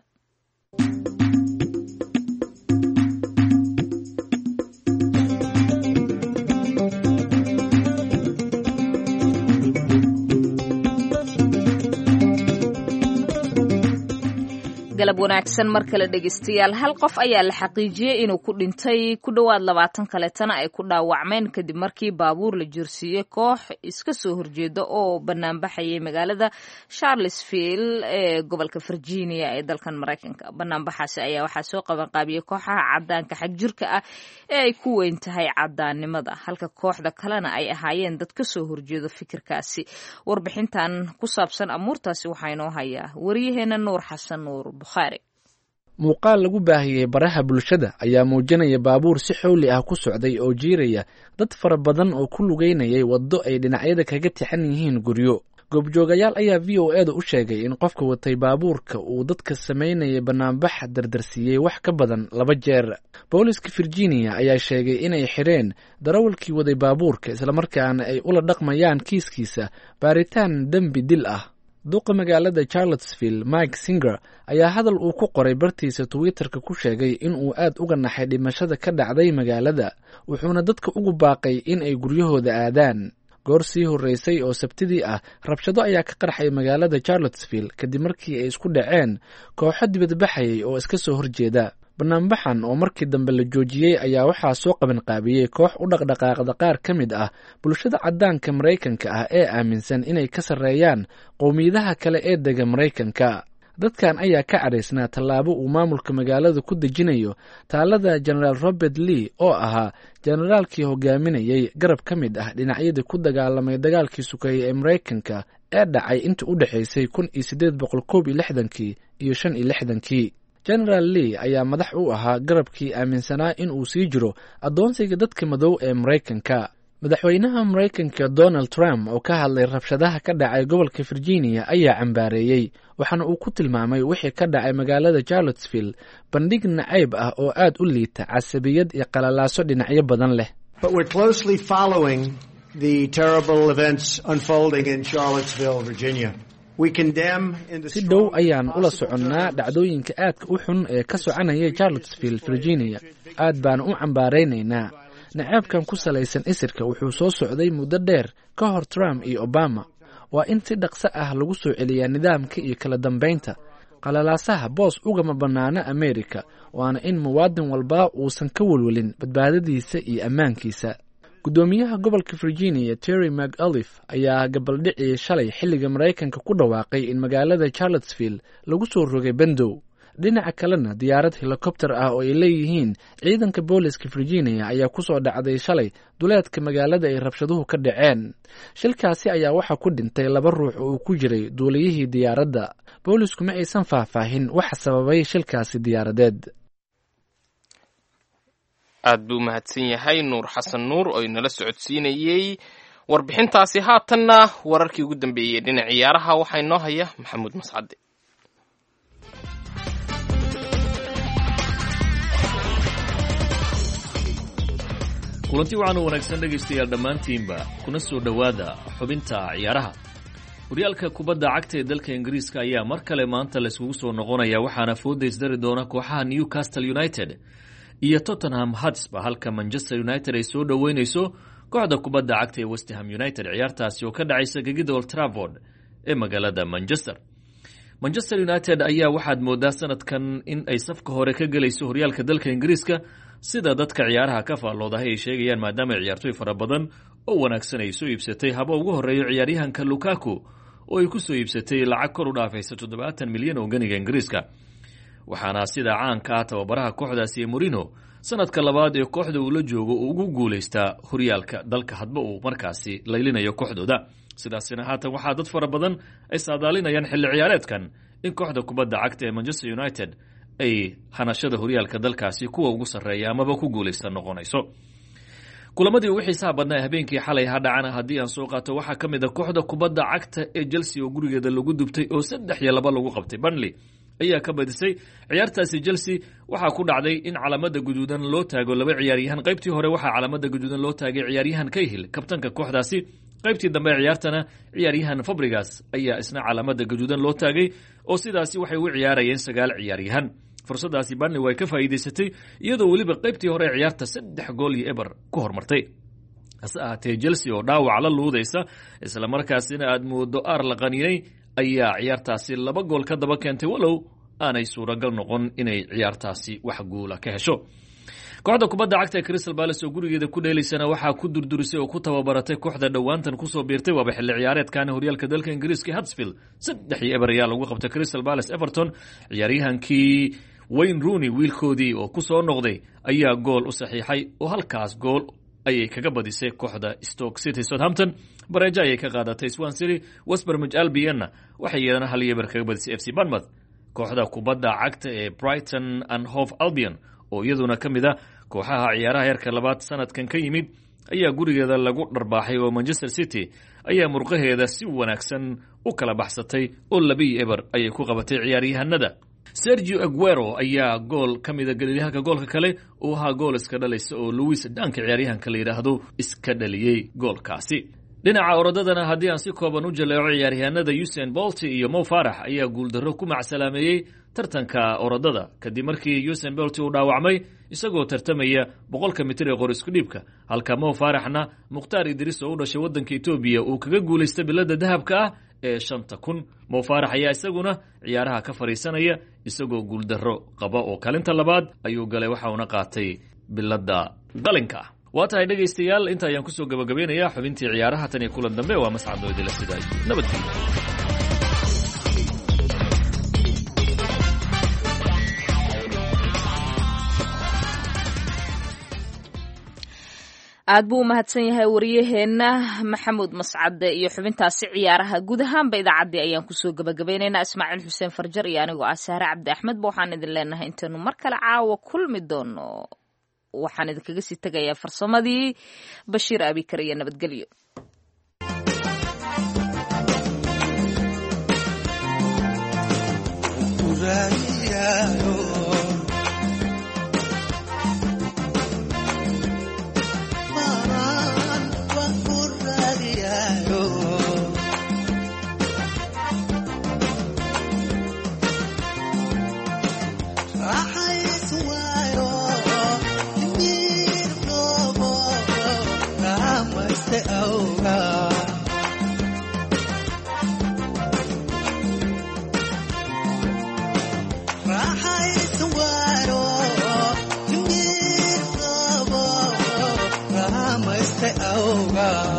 galab wanaagsan mar kale dhegeystayaal hal qof ayaa la xaqiijiyey inuu ku dhintay ku dhowaad labaatan kaleetana ay ku dhaawacmeen kadib markii baabuur la jirsiiyey koox iska soo horjeeda oo banaanbaxayay magaalada charlesville ee gobolka virginia ee dalkan maraykanka banaanbaxaasi ayaa waxaa soo qabanqaabiyey kooxaha cadaanka xagjirka ah ee ay ku weyn tahay cadaannimada halka kooxda kalena ay ahaayeen dad ka soo horjeedo fikirkaasi warbixintan ku saabsan amuurtaasi waxaa inoo hayaa wariyaheena nuur xasan nuur muuqaal lagu baahiyey baraha bulshada ayaa muujinaya baabuur si xowli ah ku socday oo jiiraya dad fara badan oo ku lugeynayay waddo ay dhinacyada kaga tixan yihiin guryo goobjoogayaal ayaa v o eda u sheegay in qofka watay baabuurka uu dadka samaynayay banaanbax dardarsiiyey wax ka badan laba jeer booliska virginia ayaa sheegay inay xidheen darawalkii waday baabuurka islamarkaana ay ula dhaqmayaan kiiskiisa baaritaan dembi dil ah duqa magaalada charlottesville mike singer ayaa hadal uu ku qoray bartiisa twitterka ku sheegay in uu aad uga naxay dhimashada ka dhacday magaalada wuxuuna dadka ugu baaqay in ay guryahooda aadaan goor sii horreysay oo sabtidii ah rabshado ayaa ka qarxay magaalada charlottesville kadib markii ay isku dhaceen kooxo dibadbaxayay oo iska soo horjeeda banaanbaxan oo markii dambe la joojiyey ayaa waxaa soo qabanqaabiyey koox u dhaqdhaqaaqda qaar ka mid ah bulshada caddaanka maraykanka ah ee aaminsan inay ka sarreeyaan qowmiyadaha kale ee dega maraykanka dadkan ayaa ka cadhaysnaa tallaabo uu maamulka magaalada ku dejinayo taalada genaraal robert lee oo ahaa generaalkii hogaaminayey garab ka mid ah dhinacyadii ku dagaalamay dagaalkii sukeeye ee maraykanka ee dhacay inta u dhexaysay kun iyo siddeed boqol koob iyo lixdankii iyo shan iyo lixdankii genaraal lee ayaa madax u ahaa garabkii aaminsanaa in uu sii jiro addoonsiga dadka madow ee maraykanka madaxweynaha maraykanka donald trump oo ka hadlay rabshadaha ka dhacay gobolka virginia ayaa cambaareeyey waxaana uu ku tilmaamay wixii ka dhacay magaalada charlottesville bandhig nacayb ah oo aad u liita casabiyad iyo qalalaaso dhinacyo badan leh si dhow ayaan ula soconnaa dhacdooyinka aadka u xun ee ka soconaya charlottesville virginia aad baan u cambaaraynaynaa nacaabkan ku salaysan isirka wuxuu soo socday muddo dheer ka hor trump iyo obama waa in si dhaqso ah lagu soo celiyaa nidaamka iyo kala dambaynta qalalaasaha boos ugama bannaano amerika waana in muwaadin walba uusan ka welwelin badbaadadiisa iyo ammaankiisa guddoomiyaha gobolka virginia terry mcauliffe ayaa gabaldhicii shalay xilliga maraykanka ku dhawaaqay in magaalada charlottesville lagu soo rogay bandow dhinaca kalena diyaarad helikobter ah oo ay leeyihiin ciidanka booliska virginia ayaa kusoo dhacday shalay duleedka magaalada ay rabshaduhu ka dhaceen shilkaasi ayaa waxaa ku dhintay laba ruux oo uu ku jiray duuliyihii diyaaradda boolisku ma aysan faahfaahin waxa sababay shilkaasi diyaaradeed. aad buu mahadsan yahay nuur xasan nuur oo inala socodsiinayey warbixintaasi. haatanna wararkii ugu dambeeyey dhinaca ciyaaraha waxaa inoo haya maxamuud mascade. kulanti waxaan u wanaagsan dhegaystayaal dhammaantiinba kuna soo dhowaada xubinta ciyaaraha. horyaalka kubadda cagta ee dalka ingiriiska ayaa mar kale maanta layskugu soo noqonaya waxaana foodays dari doona kooxaha newcastle united iyo tottenham hotspur halka manchester united ay soo dhoweynayso kooxda kubadda cagta ee westham united ciyaartaasi oo ka dhacaysa gegida old trafford ee magaalada manchester. manchester united ayaa waxaad moodaa sanadkan in ay safka hore ka gelayso horyaalka dalka ingiriiska sida dadka ciyaaraha ka faalloodahay ay sheegayaan maadaama ciyaartoy fara badan oo wanaagsan ay soo iibsatay haba ugu horeeyo ciyaaryahanka lukaku oo ay ku soo iibsatay lacag kor u dhaafaysa toddobaatan milyan oo ganiga ingiriiska. waxaana sida caanka ah tababaraha kooxdaasi ee morino sanadka labaad ee kooxda uu la joogo uu ugu guulaystaa horyaalka dalka hadba uu markaasi laylinayo kooxdooda. sidaasina haatan waxaa dad fara badan ay saadaalinayaan xilli ciyaareedkan in kooxda kubadda cagta ee manchester united ay hanashada horyaalka dalkaasi kuwa ugu sarreeya amaba ku guulaysta noqonayso. kulamadii ugu xiisaha badnaa habeenkii xalay ha dhacana haddii aan soo qaato waxaa ka mid a kooxda kubadda cagta ee chelsea oo gurigeeda lagu dubtay oo saddex iyo laba lagu qabtay. Burnley ayaa ka badisay ciyaartaasi. chelsea waxaa ku dhacday in calaamada guduudan loo taago laba ciyaaryahan. qaybtii hore waxaa calaamada guduudan loo taagay ciyaaryahan Cahill kabtanka kooxdaasi. qaybtii dambe ciyaartana ciyaaryahan Fabregas ayaa isna calaamada guduudan loo taagay oo sidaasi waxay u ciyaarayeen sagaal ciyaaryahan. fursadaasi Burnley way ka faa'iideysatay iyadoo weliba qaybtii hore ciyaarta saddex gool iyo eber ku hormartay. hase ahaatee Chelsea oo dhaawac la luudaysa isla markaasina aad moodo aar la qaninay ayaa ciyaartaasi laba gool ka daba keentay walow aanay suuragal noqon inay ciyaartaasi wax guula ka hesho. kooxda kubadda cagta ee Crystal Palace oo gurigeeda ku dheelaysana waxaa ku durdurisay oo ku tababaratay kooxda dhowaantan kusoo biirtay waaba xilli ciyaareedkan horyaalka dalka ingiriiska Huddersfield saddex iyo eber ayaa lagu qabtay Crystal Palace. Everton ciyaaryahankii Wayne Rooney wiilkoodii oo ku soo noqday ayaa gool u saxiixay oo halkaas gool ayay kaga badisay kooxda Stoke City. Southampton bareejo ayay ka qaadatay Swansea City. West Bromwich Albion waxay iyadana hal iyo eber kaga badisay F C Bournemouth. kooxda kubadda cagta ee Brighton and Hove Albion oo iyaduna ka mid ah kooxaha ciyaaraha heerka labaad sanadkan ka yimid ayaa gurigeeda lagu dharbaaxay oo Manchester City ayaa murqaheeda si wanaagsan u kala baxsatay oo laba iyo eber ayay ku qabatay ciyaaryahanada. Sergio Aguero ayaa gool ka mid ah galilyahanka goolka kale oo ahaa gool iska dhalaysa oo Luis Dunk ciyaaryahanka la yiraahdo iska dhaliyay goolkaasi. dhinaca orodadana haddii aan si kooban u jaleeco ciyaaryahanada Usain Bolt iyo Mo Farah ayaa guuldarro ku macsalaameeyey tartanka orodada kadib markii Usain Bolt uu dhaawacmay isagoo tartamaya boqolka mitir ee qor isku dhiibka halka Mo Farahna Mukhtaar Idris oo u dhashay waddanka Itoobiya uu kaga guulaystay bilada dahabka ah ee shanta kun. Mo Farah ayaa isaguna ciyaaraha ka fariisanaya isagoo guuldarro qaba oo kalinta labaad ayuu galay waxa uuna qaatay bilada qalinka. waa tahay dhegaystayaal inta ayaan kusoo gabagabeynayaa xubintii ciyaaraha tan iyo kulan dambe waa mascad oo idila sidaa nabadgelyo. aad buu u mahadsan yahay wariyaheenna maxamuud mascade iyo xubintaasi ciyaaraha. guud ahaanba idaacaddii ayaan kusoo gabagabeynaynaa. ismaaciil xuseen farjar iyo anigoo ah Sahre Cabdi Axmed ba waxaan idin leenahay intaanu mar kale caawa kulmi doono waxaan idinkaga sii tegayaa farsamadii Bashiir Abikar iyo nabadgelyo. Rahai joogaa